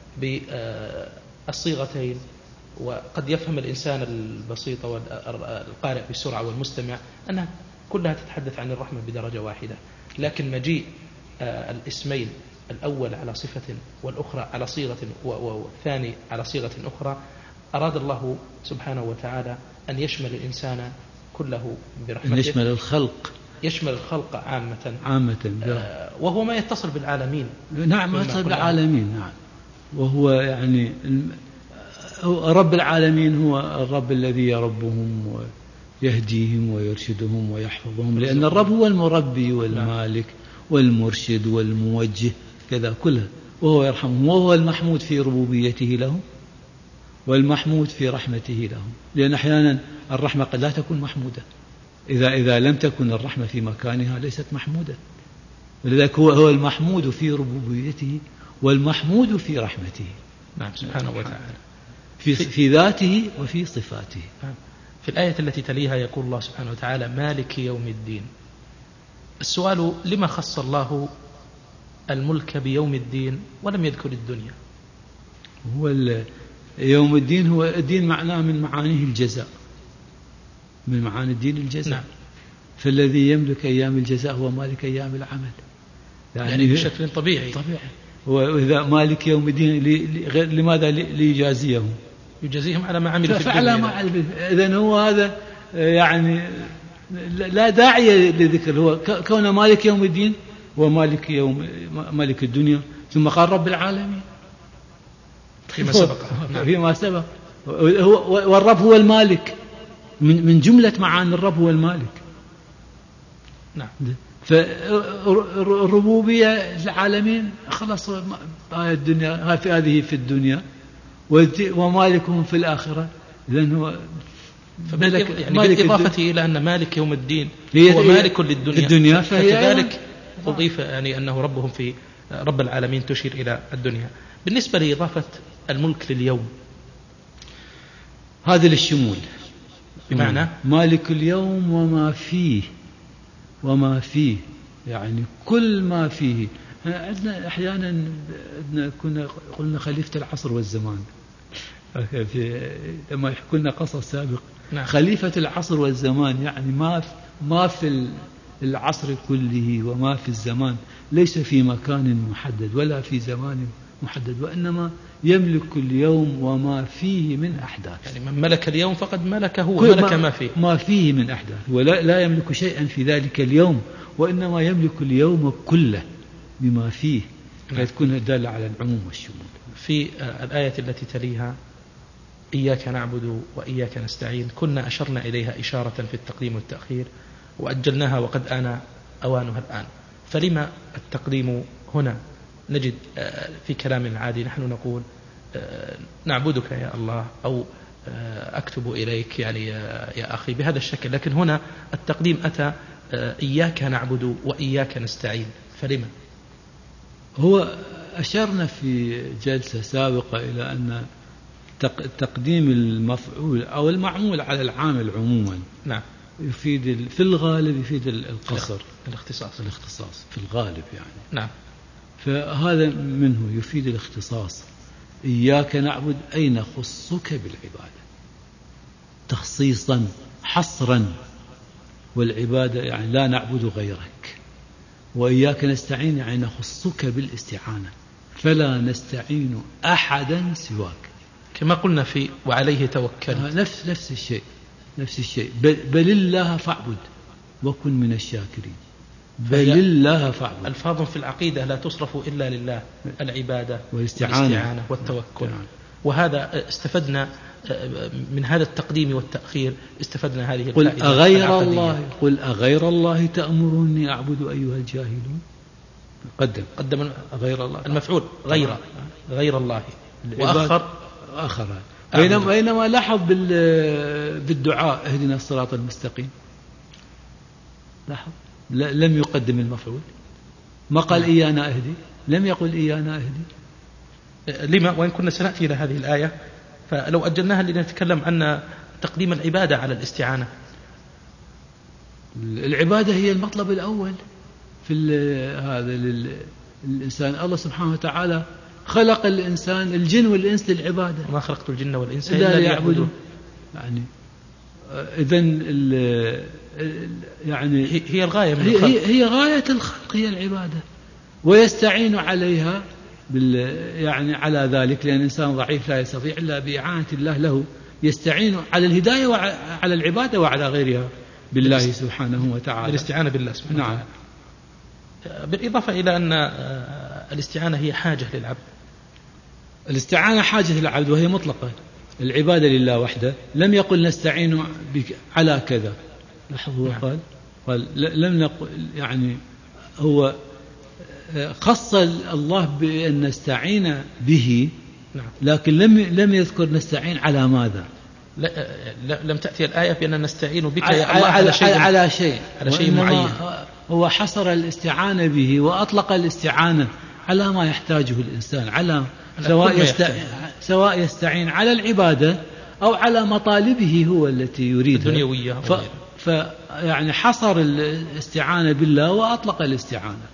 بالصيغتين، وقد يفهم الإنسان البسيط والقارئ بسرعة والمستمع أنها كلها تتحدث عن الرحمة بدرجة واحدة، لكن مجيء الاسمين الأول على صفة والأخرى على صيغة والثاني على صيغة أخرى أراد الله سبحانه وتعالى أن يشمل الإنسان كله برحمته، أن يشمل الخلق، يشمل الخلق عامة عامة آه وهو ما يتصل بالعالمين. نعم ما يتصل بالعالمين. نعم وهو يعني رب العالمين هو الرب الذي يربهم ويهديهم ويرشدهم ويحفظهم، لأن الرب هو المربي والمالك والمرشد والموجه كذا كله، وهو يرحمهم، وهو المحمود في ربوبيته لهم والمحمود في رحمته لهم، لأن أحيانا الرحمة قد لا تكون محمودة، إذا إذا لم تكن الرحمة في مكانها ليست محمودة، ولذلك هو هو المحمود في ربوبيته والمحمود في رحمته. نعم سبحانه وتعالى في في ذاته وفي صفاته. في الآية التي تليها يقول الله سبحانه وتعالى مالك يوم الدين. السؤال لما خص الله الملك بيوم الدين ولم يذكر الدنيا؟ هو يوم الدين هو الدين معناه من معانيه الجزاء، من معاني الدين الجزاء. نعم. فالذي يملك أيام الجزاء هو مالك أيام العمل، يعني, يعني بشكل طبيعي طبيعي. وإذا مالك يوم الدين لماذا؟ ليجازيهم، يجازيهم على ما عملوا في الدنيا. ما إذن هو هذا يعني لا داعي لذكر، هو كون مالك يوم الدين ومالك يوم مالك الدنيا، ثم قال رب العالمين فيما سبق. فيما سبق والرب هو المالك، من جملة معاني الرب هو المالك. نعم. فالربوبية العالمين خلاص الدنيا في هذه في الدنيا ومالكهم في الآخرة. إذن هو فمالك يعني بالإضافة إلى أن مالك يوم الدين هو مالك للدنيا الدنيا، فكذلك أضيف يعني أنه ربهم في رب العالمين تشير إلى الدنيا. بالنسبة لإضافة الملك لليوم هذا للشمول، بمعنى مالك اليوم وما فيه، وما فيه يعني كل ما فيه. عندنا أحيانا كنا قلنا خليفة العصر والزمان في لما يحكوا لنا قصص سابق. نعم. خليفة العصر والزمان يعني ما ما في العصر كله وما في الزمان، ليس في مكان محدد ولا في زمان محدد، وإنما يملك اليوم وما فيه من أحداث. يعني من ملك اليوم فقد ملك هو ملك ما فيه ما فيه من أحداث، ولا لا يملك شيئا في ذلك اليوم، وإنما يملك اليوم كله بما فيه، فتكون دالة على العموم والشمول. في الآية التي تليها إياك نعبد وإياك نستعين كنا أشرنا إليها إشارة في التقديم والتأخير وأجلناها وقد آن أوانها الآن، فلما التقديم هنا؟ نجد في كلام العادي نحن نقول نعبدك يا الله أو أكتب إليك يعني يا أخي بهذا الشكل، لكن هنا التقديم أتى إياك نعبد وإياك نستعين، فلما؟ هو أشرنا في جلسة سابقة إلى أن تقديم المفعول أو المعمول على العامل عموما نعم يفيد في الغالب يفيد القصر، الاختصاص الاختصاص في الغالب يعني. نعم. فهذا منه يفيد الاختصاص. إياك نعبد أي نخصك بالعبادة تخصيصا حصرا، والعبادة يعني لا نعبد غيرك. وإياك نستعين يعني نخصك بالاستعانة، فلا نستعين أحدا سواك، كما قلنا في وعليه توكل. نفس نفس الشيء نفس الشيء بل, بل الله فاعبد وكن من الشاكرين. بل الله فاعبد. ألفاظ في العقيدة لا تصرف إلا لله، العبادة والاستعانة, والاستعانة والتوكل. وهذا استفدنا من هذا التقديم والتأخير، استفدنا هذه قل أغير الله قل أغير الله تأمرني أعبد أيها الجاهلون. قدم قدم غير الله المفعول غير غير الله، وأخر آخر. بينما بينما لاحظ بالدعاء اهدنا الصراط المستقيم، لاحظ لم يقدم المفعول، ما قال إيانا أهدي، لم يقل إيانا أهدي. لما؟ وإن كنا سنأتي إلى هذه الآية، فلو أجلناها لنتكلم عن تقديم العبادة على الاستعانة؟ العبادة هي المطلب الأول في هذا الإنسان. الله سبحانه وتعالى خلق الإنسان الجن والإنس للعبادة، وما خلقت الجن والإنس إلا ليعبدون. يعني إذن يعني هي الغاية من هي, الخلق. هي, هي غاية الخلق هي العبادة، ويستعين عليها بال يعني على ذلك، لأن الإنسان ضعيف لا يستطيع إلا بإعانة الله له، يستعين على الهداية وعلى العبادة وعلى غيرها بالله سبحانه وتعالى، بالاستعانة بالله سبحانه نعم. وتعالى. بالإضافة إلى أن الاستعانة هي حاجة للعبد. الاستعانة حاجة للعبد وهي مطلقة، العبادة لله وحده. لم يقل نستعين بك على كذا، لاحظ هو قال قال لم نقل يعني هو خص الله بأن نستعين به، لكن لم لم يذكر نستعين على ماذا. لم تأتي الآية بأن نستعين بك على, يا الله على, على شيء على شيء, على شيء معين. هو حصر الاستعانة به وأطلق الاستعانة على ما يحتاجه الإنسان، على سواء يستعين, سواء يستعين على العبادة أو على مطالبه هو التي يريدها الدنيوية. ف فيعني حصر الاستعانة بالله وأطلق الاستعانة.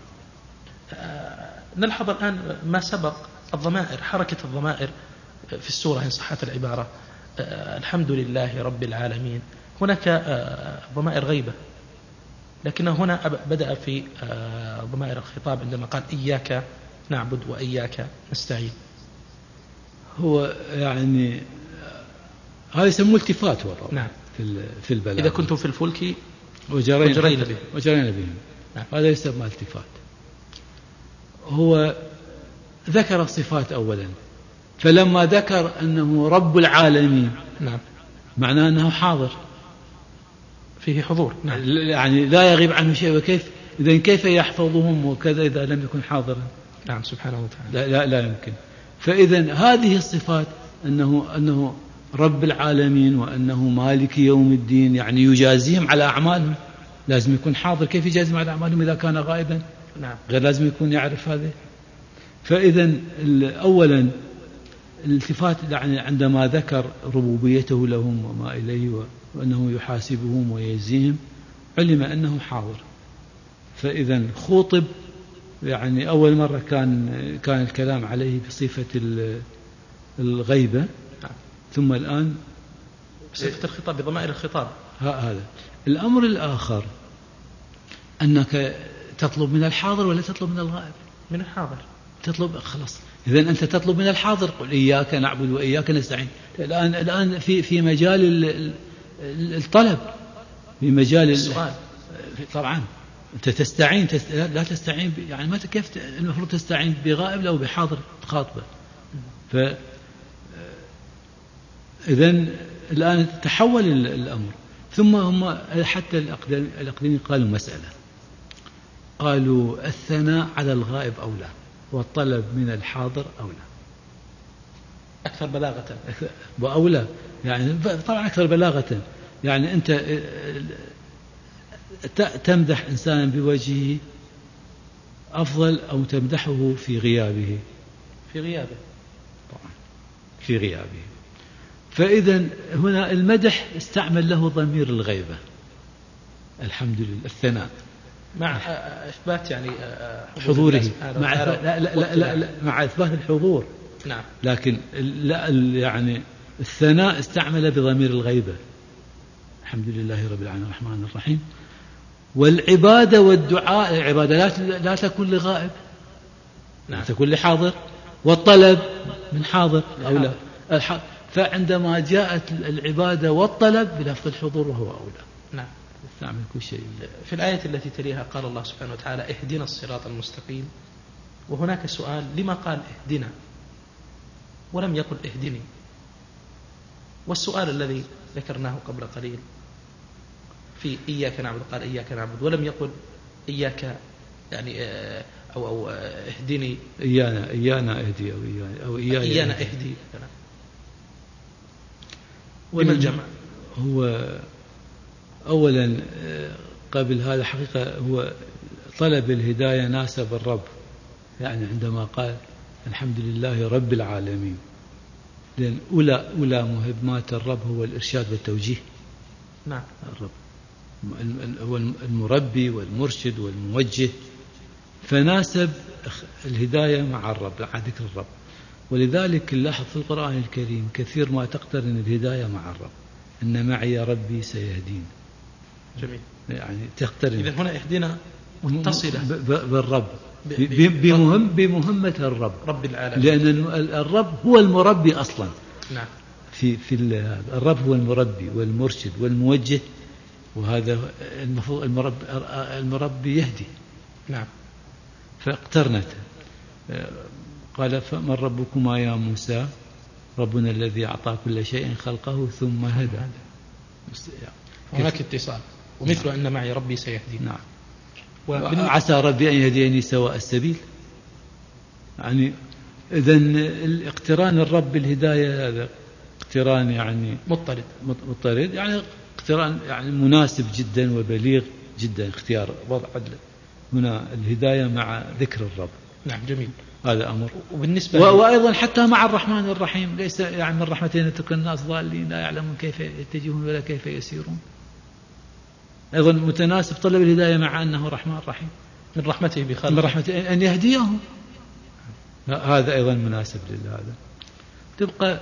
نلحظ الآن ما سبق، الضمائر، حركة الضمائر في السورة إن صحت العبارة. الحمد لله رب العالمين، هناك ضمائر غيبة، لكن هنا بدأ في ضمائر الخطاب عندما قال إياك نعبد وإياك نستعين. هو يعني هذا يسموه التفات وراء. نعم. في في البلاغة إذا كنتم في الفلك وجرينا بهم وجرينا بهم نعم. هذا يسمى التفات. هو ذكر الصفات أولا، فلما ذكر أنه رب العالمين نعم معناه أنه حاضر فيه حضور. نعم. يعني لا يغيب عنه شيء. وكيف إذا كيف يحفظهم وكذا إذا لم يكن حاضرا؟ نعم سبحانه وتعالى. لا, لا, لا يمكن. فإذا هذه الصفات أنه أنه رب العالمين وأنه مالك يوم الدين، يعني يجازيهم على أعمالهم، لازم يكون حاضر. كيف يجازيهم على أعمالهم إذا كان غائبا؟ نعم. غير لازم يكون يعرف هذا. فإذا أولا الالتفات يعني عندما ذكر ربوبيته لهم وما إليه وأنه يحاسبهم ويجزيهم، علم أنه حاضر. فإذا خوطب يعني أول مرة كان كان الكلام عليه بصفة الغيبة، ثم الآن بصفة الخطاب بضمائر الخطاب. هذا الأمر الآخر، أنك تطلب من الحاضر ولا تطلب من الغائب؟ من الحاضر. تطلب خلاص. إذا أنت تطلب من الحاضر، قل إياك نعبد وإياك نستعين. الآن الآن في في مجال الطلب، في مجال السؤال. طبعا أنت تستعين تست... لا تستعين ب... يعني ما كيف المفروض تستعين بغائب أو بحاضر تخاطبه. ف إذن الآن تحول الأمر. ثم هم حتى الأقدمين قالوا مسألة، قالوا الثناء على الغائب أولى والطلب من الحاضر أولى، أكثر بلاغة وأولى. يعني طبعا أكثر بلاغة. يعني أنت تمدح إنسانا بوجهه أفضل أو تمدحه في غيابه؟ في غيابه طبعا في غيابه. فإذا هنا المدح استعمل له ضمير الغيبة، الحمد لله، الثناء مع إثبات يعني حضوره، مع لا لا لا لا لا مع إثبات الحضور. نعم. لكن لا يعني الثناء استعمل بضمير الغيبة، الحمد لله رب العالمين الرحمن الرحيم. والعبادة والدعاء، العبادة لا لا تكون لغائب، نعم. تكون لحاضر، والطلب من حاضر أو لا. فعندما جاءت العبادة والطلب بلفظ الحضور وهو أولى. نعم. استعمل كل شيء. في الآية التي تليها قال الله سبحانه وتعالى اهدنا الصراط المستقيم، وهناك سؤال، لما قال اهدنا ولم يقل اهدني؟ والسؤال الذي ذكرناه قبل قليل في إياك نعبد قال إياك نعبد ولم يقل إياك يعني أو أو اهدني إيانا إيانا اهدي أو إيانا أو إيانا, إيانا اهدي. لما الجمع؟ هو أولا قبل هذا حقيقة هو طلب الهداية ناسب الرب، يعني عندما قال الحمد لله رب العالمين، لأن أولى أولى مهمات الرب هو الإرشاد والتوجيه. نعم. الرب هو المربي والمرشد والموجه، فناسب الهداية مع الرب، مع ذكر الرب. ولذلك نلاحظ في القرآن الكريم كثير ما تقترن الهداية مع الرب، إن معي ربي سيهدين. جميل. يعني تقترن. إذن هنا إهدنا متصلة بالرب، بمهم بمهمة الرب رب العالمين، لأن الرب هو المربي أصلا. نعم. في في الرب هو المربي والمرشد والموجه، وهذا المفروض المربي, المربي يهدي. نعم. فاقترنت. قال فمن ربكما يا موسى؟ ربنا الذي أعطى كل شيء خلقه ثم هدى. هناك اتصال. ومثل أن معي ربي سيهدي. نعم. وعسى ربي أن يهديني سواء السبيل. يعني إذن الاقتران الرب بالهداية هذا اقتران يعني مضطرد مضطرد يعني اقتران يعني مناسب جدا وبليغ جدا، اختيار وضع هنا الهداية مع ذكر الرب. نعم. جميل. هذا أمر. وبالنسبة و... وأيضا حتى مع الرحمن الرحيم، ليس يعني من رحمتين يترك الناس ضالين لا يعلمون كيف يتجهون ولا كيف يسيرون. أيضا متناسب طلب الهداية مع أنه رحمن رحيم، من رحمته بخلقه، من رحمته أن يهديهم. هذا أيضا مناسب لهذا. تبقى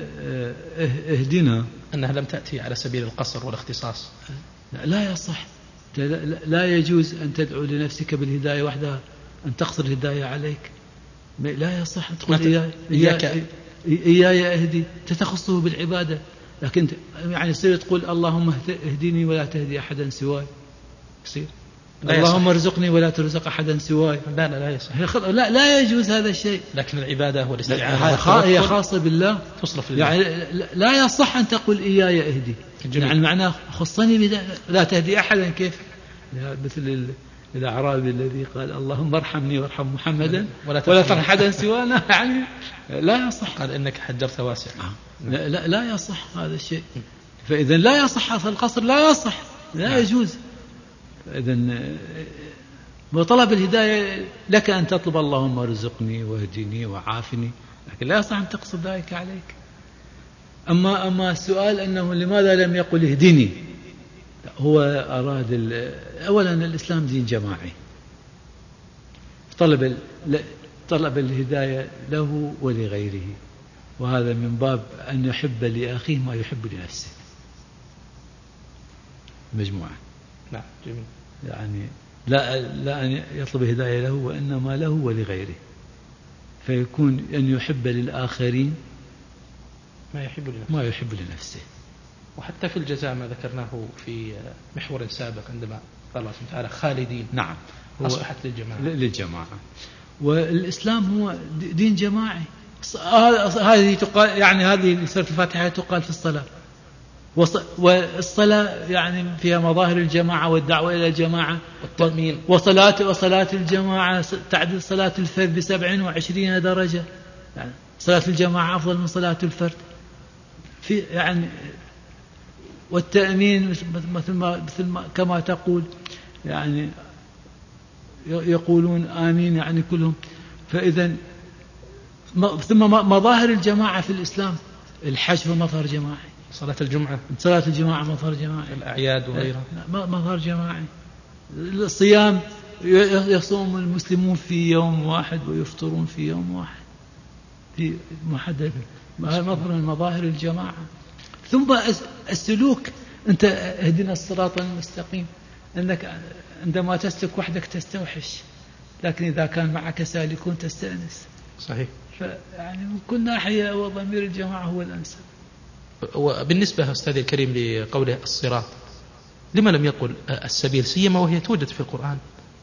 اهدنا أنها لم تأتي على سبيل القصر والاختصاص. لا يصح، لا يجوز أن تدعو لنفسك بالهداية وحدها، أن تقصر الهداية عليك. لا يصح أن تقول إياي إياي, إياي أهدي، تتخصه بالعبادة. لكن يعني يصير تقول اللهم اهديني ولا تهدي أحدا سواي، يصير اللهم ارزقني ولا ترزق أحدا سواي. لا لا لا يصح. لا لا يجوز هذا الشيء. لكن العبادة والاستعانة هي خاصة بالله، تصرف لله. يعني لا يصح أن تقول إياي أهدي. جميل. يعني معناه خصني بدا لا تهدي أحدا. كيف؟ مثل الأعرابي الذي قال اللهم ارحمني وارحم محمدا ولا ترحم أحدا سوانا. يعني لا يصح. قال إنك حجرت واسع. لا, لا لا يصح هذا الشيء. فإذا لا يصح القصر، لا يصح، لا يجوز. إذن وطلب الهداية لك أن تطلب اللهم ارزقني واهدني وعافني، لكن لا يصح أن تقصد ذلك عليك. أما أما السؤال أنه لماذا لم يقل اهدني، هو أراد أولا الإسلام دين جماعي، طلب طلب الهداية له ولغيره، وهذا من باب أن يحب لأخيه ما يحب لنفسه. مجموعة. نعم. جميل. يعني لا لا أن يطلب الهداية له، وإنما له ولغيره، فيكون أن يحب للآخرين ما يحب لنفسه. ما يحب لنفسه. وحتى في الجزاء ما ذكرناه في محور سابق عندما قال الله تعالى خالدين. نعم. أصبحت للجماعة. للجماعة. والإسلام هو دين جماعي. هذه تقال يعني هذه سورة الفاتحة تقال في الصلاة، والصلاة يعني فيها مظاهر الجماعة والدعوة إلى الجماعة والتأمين، وصلاة وصلاة الجماعة تعدل صلاة الفرد بسبع وعشرين درجة. يعني صلاة الجماعة أفضل من صلاة الفرد في يعني. والتأمين مثل ما مثل ما كما تقول يعني يقولون آمين يعني كلهم. فإذا ثم مظاهر الجماعة في الإسلام، الحج هو مظهر جماعي، صلاة الجمعة صلاة الجماعة مظهر جماعي، الأعياد وغيرها مظهر جماعي. الصيام يصوم المسلمون في يوم واحد ويفطرون في يوم واحد في محدد، مظهر من مظاهر الجماعة. ثم السلوك، أنت اهدنا الصراط المستقيم، أنك عندما تسلك وحدك تستوحش، لكن إذا كان معك سالكون تستأنس. صحيح. فيعني من كل ناحية وضمير الجماعة هو الأنسب. وبالنسبة أستاذي الكريم لقوله الصراط، لما لم يقل السبيل، سيما وهي توجد في القرآن؟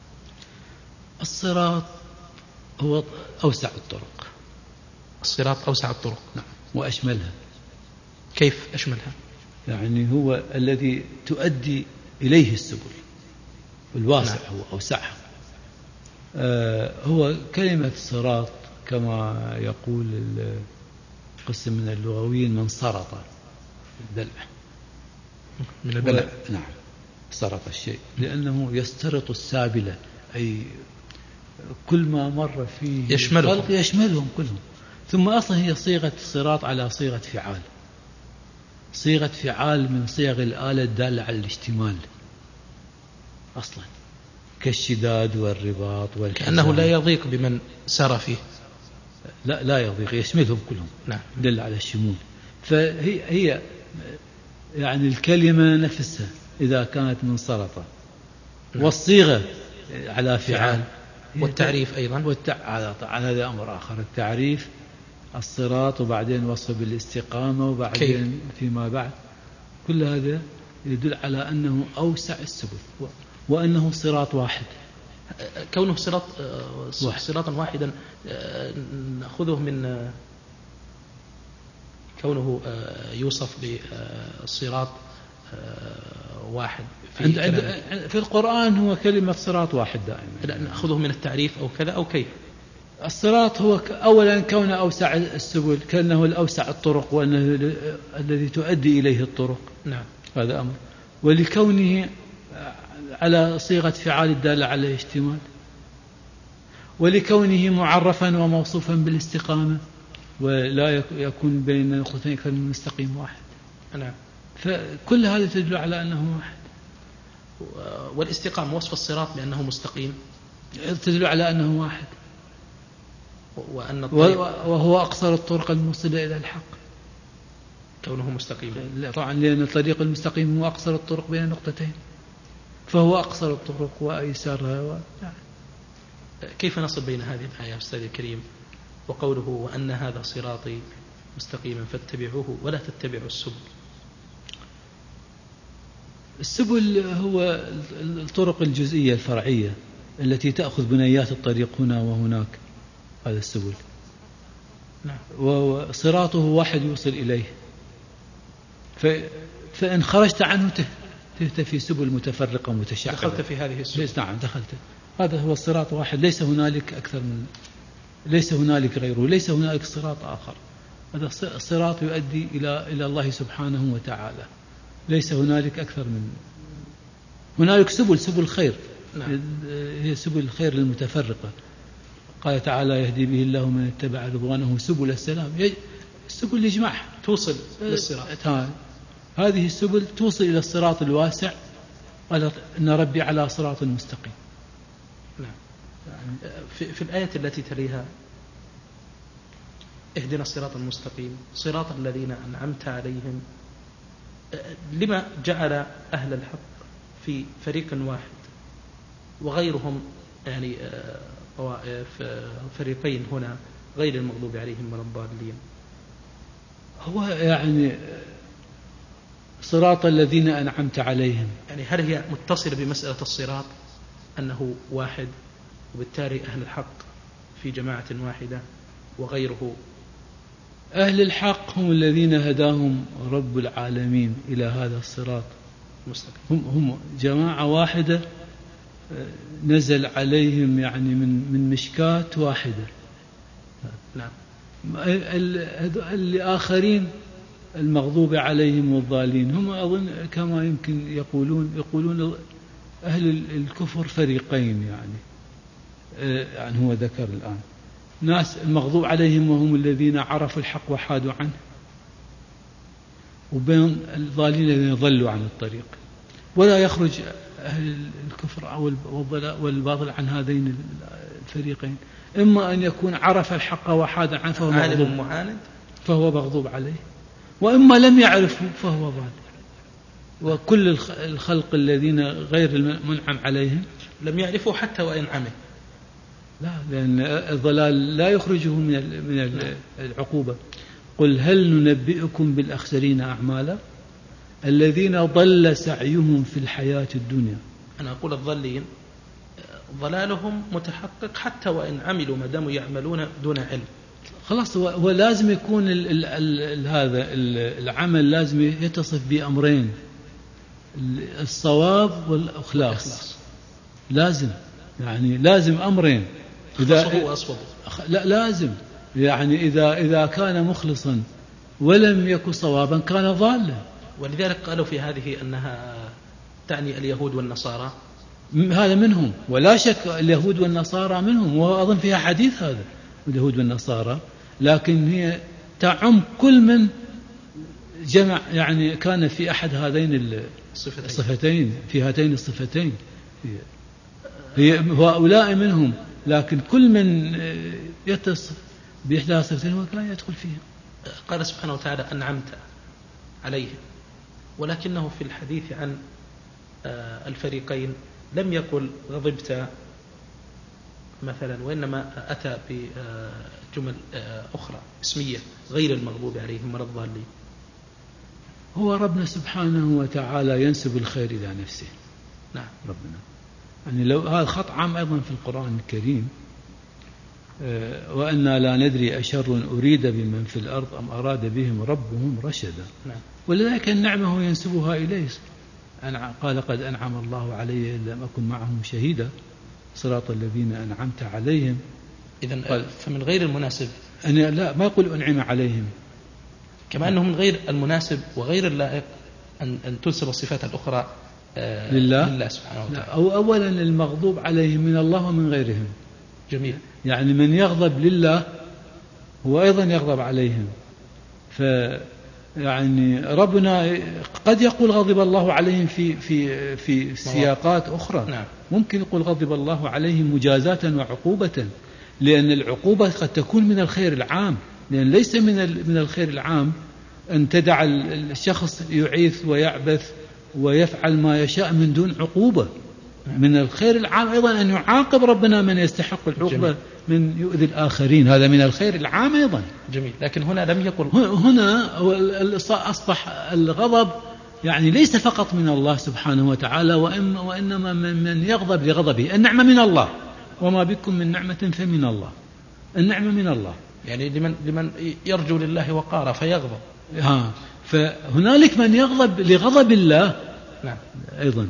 الصراط هو أوسع الطرق. الصراط أوسع الطرق. نعم. وأشملها. كيف أشملها؟ يعني هو الذي تؤدي إليه السبل، والواسع نعم. هو أوسعها. آه هو كلمة صراط كما يقول قسم من اللغويين من سرط الدلع، من البلع. نعم. سرط الشيء لأنه يسترط السابلة، أي كل ما مر فيه يشملهم. يشملهم كلهم. ثم أصلا هي صيغة الصراط على صيغة فعال، صيغة فعال من صيغ الآلة الدالة على الاشتمال أصلا، كالشداد والرباط والحزام. كأنه لا يضيق بمن سار فيه. لا لا يضيق، يشملهم كلهم. نعم. دل على الشمول. فهي هي يعني الكلمة نفسها إذا كانت منصرطة، نعم. والصيغة على فعال، والتعريف أيضا والتع... على هذا أمر آخر، التعريف الصراط وبعدين وصف بالاستقامة وبعدين كي. فيما بعد كل هذا يدل على أنه أوسع السبل وأنه صراط واحد. كونه صراط صراطا واحدا نأخذه من كونه يوصف بالصراط واحد في, عند عند في القرآن هو كلمة صراط واحد دائما. نأخذه من التعريف أو كذا أو كيف؟ الصراط هو أولا كونه أوسع السبل، كأنه الأوسع الطرق وأنه الذي تؤدي إليه الطرق. نعم. هذا أمر. ولكونه على صيغة فعال الدالة على الاشتمال، ولكونه معرفا وموصوفا بالاستقامة ولا يكون بين الخطين كالمستقيم واحد. نعم. فكل هذا تدل على أنه واحد. والاستقامة وصف الصراط بأنه مستقيم تدل على أنه واحد، وأن وهو أقصر الطرق الموصلة إلى الحق كونه مستقيم. طبعا لأن الطريق المستقيم هو أقصر الطرق بين نقطتين، فهو أقصر الطرق وأيسرها و... كيف نصل بين هذه الآية أستاذ الكريم وقوله وأن هذا صراطي مستقيما فاتبعوه ولا تتبعوا السبل؟ السبل هو الطرق الجزئية الفرعية التي تأخذ بنيات الطريق هنا وهناك، هذا السبل. نعم. وصراطه واحد يوصل إليه، ف... فإن خرجت عنه تهت في سبل متفرقة متشعبة. دخلت في هذه السبل. نعم دخلت. هذا هو الصراط واحد، ليس هنالك أكثر من، ليس هنالك غيره، ليس هنالك صراط آخر. هذا الصراط يؤدي إلى إلى الله سبحانه وتعالى، ليس هنالك أكثر من، هنالك سبل سبل خير. نعم. هي سبل الخير المتفرقة. قال تعالى يهدي به الله من اتبع رضوانه سبل السلام، السبل يجمعها توصل للصراط. هذه السبل توصل إلى الصراط الواسع. قال إن ربي على صراط مستقيم. نعم. في, في الآية التي تليها اهدنا الصراط المستقيم صراط الذين أنعمت عليهم، لما جعل أهل الحق في فريق واحد وغيرهم يعني طوائف فريقين هنا غير المغضوب عليهم ولا الضالين؟ هو يعني صراط الذين أنعمت عليهم، يعني هل هي متصلة بمسألة الصراط أنه واحد وبالتالي أهل الحق في جماعة واحدة وغيره؟ أهل الحق هم الذين هداهم رب العالمين إلى هذا الصراط المستقيم، هم هم جماعة واحدة نزل عليهم يعني من من مشكاة واحدة. نعم. الآخرين المغضوب عليهم والضالين هم أظن كما يمكن يقولون يقولون أهل الكفر فريقين، يعني يعني هو ذكر الآن ناس المغضوب عليهم وهم الذين عرفوا الحق وحادوا عنه، وبين الضالين الذين ضلوا عن الطريق. ولا يخرج أهل الكفر أو والباطل عن هذين الفريقين، إما أن يكون عرف الحق وحاد عنه فهو مغضوب معاند فهو مغضوب عليه، وإما لم يعرفه فهو ضال. وكل الخلق الذين غير المنعم عليهم لم يعرفوا حتى وإن عمل. لا، لأن الضلال لا يخرجه من من العقوبة. قل هل ننبئكم بالأخسرين أعمالا الذين ضل سعيهم في الحياة الدنيا. أنا أقول الضالين ضلالهم متحقق حتى وإن عملوا ما داموا يعملون دون علم. خلاص هو لازم يكون ال ال ال هذا العمل لازم يتصف بأمرين، الصواب والإخلاص. لازم يعني لازم أمرين. إذا وأصوب لا لازم يعني إذا إذا كان مخلصا ولم يكن صوابا كان ضالا. ولذلك قالوا في هذه أنها تعني اليهود والنصارى. هذا منهم ولا شك، اليهود والنصارى منهم، وأظن فيها حديث هذا اليهود والنصارى لكن هي تعم كل من جمع يعني كان في أحد هذين الصفتين في هاتين الصفتين، هي هؤلاء منهم، لكن كل من يتصف بإحدى الصفتين هو كان يدخل فيها. قال سبحانه وتعالى أنعمت عليهم، ولكنه في الحديث عن الفريقين لم يقل غضبت مثلا، وإنما أتى بجمل أخرى اسمية غير المغضوب عليهم ولا الضالين. هو ربنا سبحانه وتعالى ينسب الخير إلى نفسه. نعم ربنا يعني لو هذا خط عام أيضا في القرآن الكريم، وأنا لا ندري أشر أريد بمن في الأرض أم أراد بهم ربهم رشدا. نعم. ولذلك النعمة ينسبها إليه، قال قد أنعم الله علي إن لم أكن معهم شهيدا صراط الذين أنعمت عليهم. إذن فمن غير المناسب أنا لا ما يقول أنعم عليهم، كما أنه من غير المناسب وغير اللائق أن, أن تنسب الصفات الأخرى آه لله, لله سبحانه وتعالى. أو أولا المغضوب عليهم من الله ومن غيرهم. جميل. يعني من يغضب لله هو أيضا يغضب عليهم. ف يعني ربنا قد يقول غضب الله عليهم في في في سياقات أخرى. نعم. ممكن يقول غضب الله عليهم مجازاة وعقوبة، لأن العقوبة قد تكون من الخير العام، لأن ليس من من الخير العام أن تدع الشخص يعيث ويعبث ويفعل ما يشاء من دون عقوبة. من الخير العام أيضا أن يعاقب ربنا من يستحق العقوبة من يؤذي الآخرين، هذا من الخير العام أيضا. جميل. لكن هنا لم يقل، هنا أصبح الغضب يعني ليس فقط من الله سبحانه وتعالى، وإنما من يغضب لغضبه. النعمة من الله، وما بكم من نعمة فمن الله. النعمة من الله، يعني لمن لمن يرجو لله وقارا فيغضب. ها فهنالك من يغضب لغضب الله. نعم. أيضا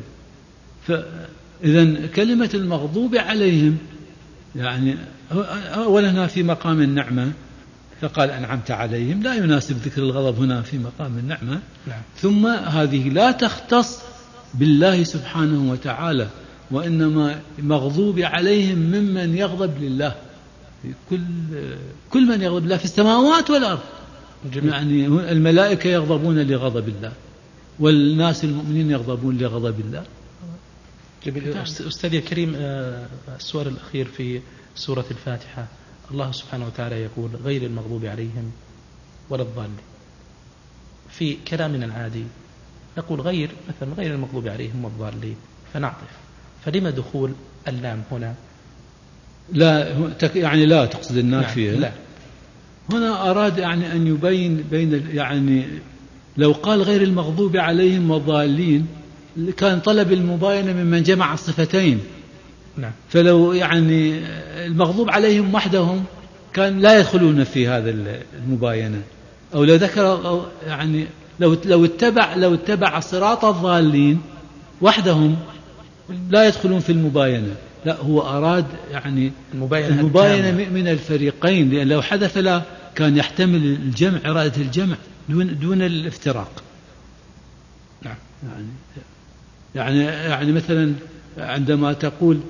فإذا كلمة المغضوب عليهم يعني أولا في مقام النعمة، فقال أنعمت عليهم، لا يناسب ذكر الغضب هنا في مقام النعمة. نعم. ثم هذه لا تختص بالله سبحانه وتعالى، وإنما مغضوب عليهم ممن يغضب لله، كل كل من يغضب الله في السماوات والأرض. جميل. يعني الملائكة يغضبون لغضب الله، والناس المؤمنين يغضبون لغضب الله. جميل. أستاذي الكريم، السؤال الأخير في سورة الفاتحة، الله سبحانه وتعالى يقول غير المغضوب عليهم ولا الضالين. في كلامنا العادي نقول غير مثلا غير المغضوب عليهم والضالين فنعطف، فلما دخول اللام هنا؟ لا يعني لا تقصد النافية. لا. هنا أراد يعني أن يبين بين يعني لو قال غير المغضوب عليهم والضالين كان طلب المباينة ممن جمع الصفتين. نعم. فلو يعني المغضوب عليهم وحدهم كان لا يدخلون في هذا المباينة، أو لو ذكر أو يعني لو لو اتبع لو اتبع صراط الضالين وحدهم لا يدخلون في المباينة. لا، هو أراد يعني المباينة, المباينة من الفريقين، لأن لو حدث لا كان يحتمل الجمع، إرادة الجمع دون دون الافتراق. نعم. يعني يعني يعني مثلا عندما تقول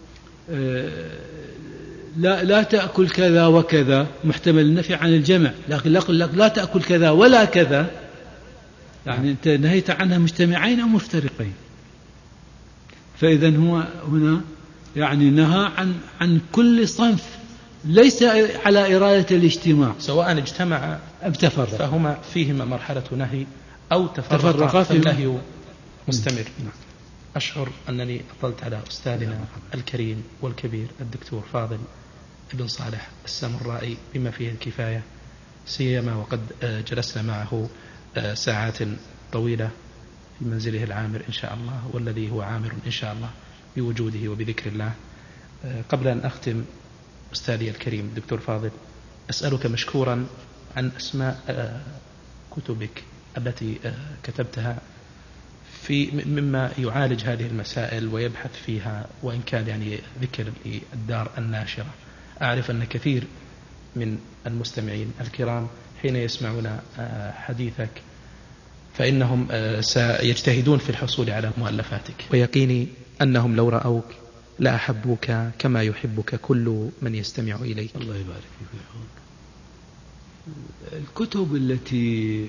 لا لا تأكل كذا وكذا، محتمل النفي عن الجمع، لكن لا لا تأكل كذا ولا كذا، يعني أنت نهيت عنها مجتمعين أو مفترقين. فإذا هو هنا يعني نهى عن عن كل صنف ليس على إرادة الاجتماع، سواء اجتمع أم تفرق، فهما فيهما مرحلة نهي أو تفرق, تفرق فالنهي مستمر. أشعر أنني أطلت على أستاذنا الكريم والكبير الدكتور فاضل بن صالح السامرائي بما فيه الكفاية، سيما وقد جلسنا معه ساعات طويلة في منزله العامر إن شاء الله، والذي هو عامر إن شاء الله بوجوده وبذكر الله. قبل أن أختم أستاذي الكريم الدكتور فاضل، أسألك مشكورا عن أسماء كتبك التي كتبتها في مما يعالج هذه المسائل ويبحث فيها، وإن كان يعني ذكر للدار الناشرة. أعرف أن كثير من المستمعين الكرام حين يسمعون حديثك فإنهم سيجتهدون في الحصول على مؤلفاتك، ويقيني أنهم لو رأوك لا أحبوك كما يحبك كل من يستمع إليك. الله يبارك فيك. الكتب التي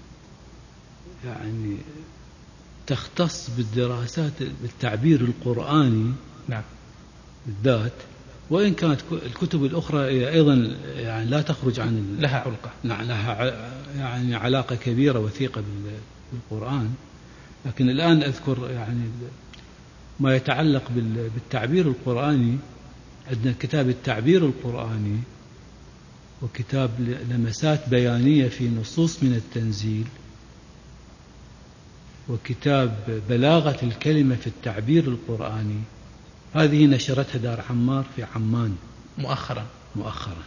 يعني تختص بالدراسات بالتعبير القرآني نعم بالذات، وإن كانت الكتب الأخرى أيضا يعني لا تخرج عن لها علقة، نعم لها يعني علاقة كبيرة وثيقة بالقرآن، لكن الآن أذكر يعني ما يتعلق بالتعبير القرآني. عندنا كتاب التعبير القرآني، وكتاب لمسات بيانية في نصوص من التنزيل، وكتاب بلاغة الكلمة في التعبير القرآني. هذه نشرتها دار عمار في عمان مؤخرا مؤخرا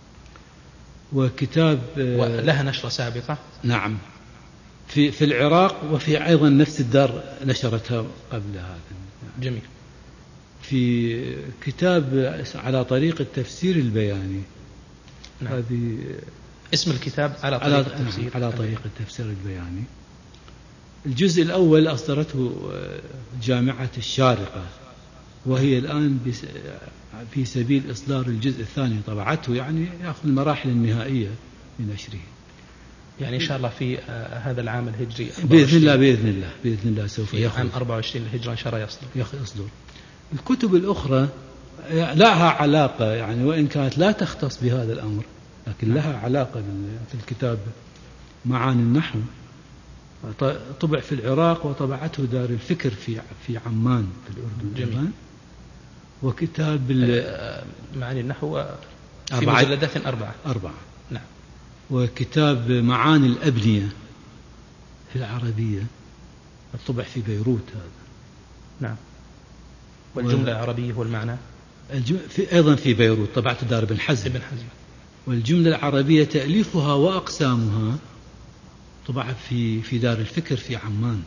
وكتاب ولها نشرة سابقة نعم في في العراق، وفي أيضا نفس الدار نشرتها قبل هذا. جميل. في كتاب على طريق التفسير البياني. نعم. هذه اسم الكتاب على طريق على التفسير على طريق التفسير البياني. الجزء الأول أصدرته جامعة الشارقة، وهي الآن في سبيل إصدار الجزء الثاني، طبعته يعني يأخذ المراحل النهائية من نشره. يعني إن شاء الله في هذا العام الهجري بإذن الله بإذن الله بإذن الله سوف في عام أربعة وعشرين الهجرة إن شاء الله يصدر يصدر. الكتب الأخرى لها علاقة يعني، وإن كانت لا تختص بهذا الأمر، لكن لها علاقة في الكتاب معاني النحو، طبع في العراق وطبعته دار الفكر في في عمان في الأردن. جميل. وكتاب معاني النحو في أربعة مجلدات أربعة أربعة نعم. وكتاب معاني الأبنية في العربية طبع في بيروت هذا. نعم. والجملة العربية والمعنى في أيضا في بيروت، طبعت دار ابن حزم. ابن حزم. والجملة العربية تأليفها وأقسامها طبعت في في دار الفكر في عمان.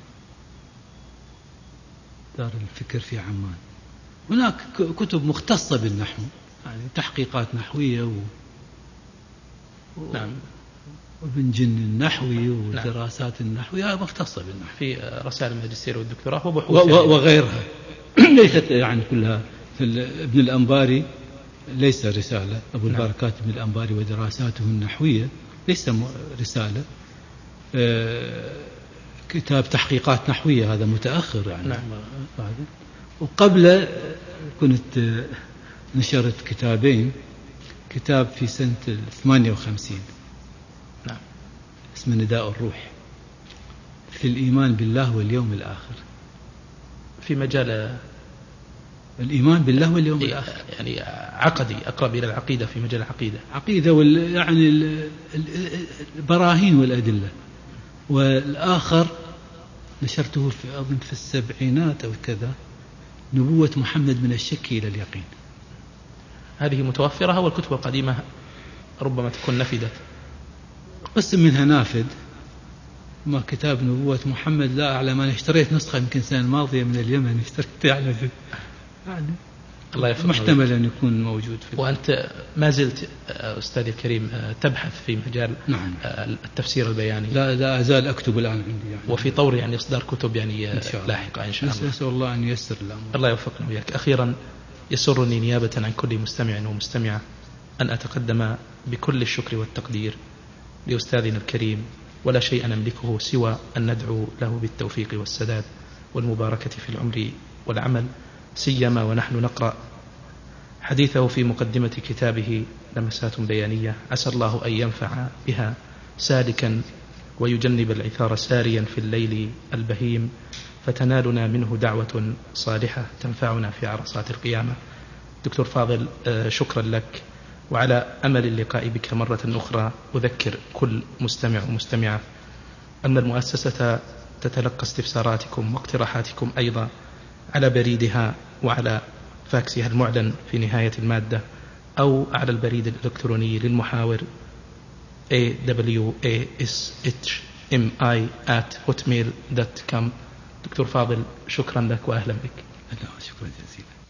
دار الفكر في عمان. هناك كتب مختصة بالنحو، يعني تحقيقات نحوية و... نعم. وابن جن النحوي والدراسات النحوية مختصة بالنحو، في رسائل الماجستير والدكتوراه وبحوث و... و... وغيرها ليست يعني كلها. في ابن الأنباري ليس رسالة، أبو نعم. البركات ابن الأنباري ودراساته النحوية ليس رسالة. آه... كتاب تحقيقات نحوية هذا متأخر يعني. نعم. وقبل كنت نشرت كتابين، كتاب في سنة ثمانية وخمسين نعم. اسمه نداء الروح في الإيمان بالله واليوم الآخر، في مجال الإيمان بالله واليوم الآخر، يعني عقدي، أقرب إلى العقيدة، في مجال العقيدة، عقيدة وال يعني البراهين والأدلة. والآخر نشرته في أظن في السبعينات أو كذا، نبوة محمد من الشك إلى اليقين. هذه متوفرة والكتب القديمة ربما تكون نفدت؟ قسم منها نافد. ما كتاب نبوة محمد لا أعلم، أنا اشتريت نسخة يمكن السنة الماضية من اليمن، اشتريت يعني, يعني الله يفهم. محتمل أن يكون موجود في. وأنت ما زلت أستاذي الكريم تبحث في مجال نعم. التفسير البياني؟ لا لا أزال أكتب الآن عندي يعني. وفي طور يعني إصدار كتب يعني لاحقة إن شاء الله. نسأل الله أن ييسر الأمر. الله يوفقنا وياك. أخيرا يسرني نيابة عن كل مستمع ومستمعة أن أتقدم بكل الشكر والتقدير لأستاذنا الكريم، ولا شيء نملكه سوى أن ندعو له بالتوفيق والسداد والمباركة في العمر والعمل، سيما ونحن نقرأ حديثه في مقدمة كتابه لمسات بيانية. عسى الله أن ينفع بها سالكا ويجنب العثار ساريا في الليل البهيم، فتنالنا منه دعوة صالحة تنفعنا في عرصات القيامة. دكتور فاضل، شكرا لك، وعلى أمل اللقاء بك مرة أخرى أذكر كل مستمع ومستمعة أن المؤسسة تتلقى استفساراتكم واقتراحاتكم أيضا على بريدها وعلى فاكسها المعلن في نهاية المادة، أو على البريد الإلكتروني للمحاور إيه دبليو إيه إس إتش إم آي آت هوتميل دوت كوم. دكتور فاضل، شكرا لك وأهلا بك. شكرا جزيلا.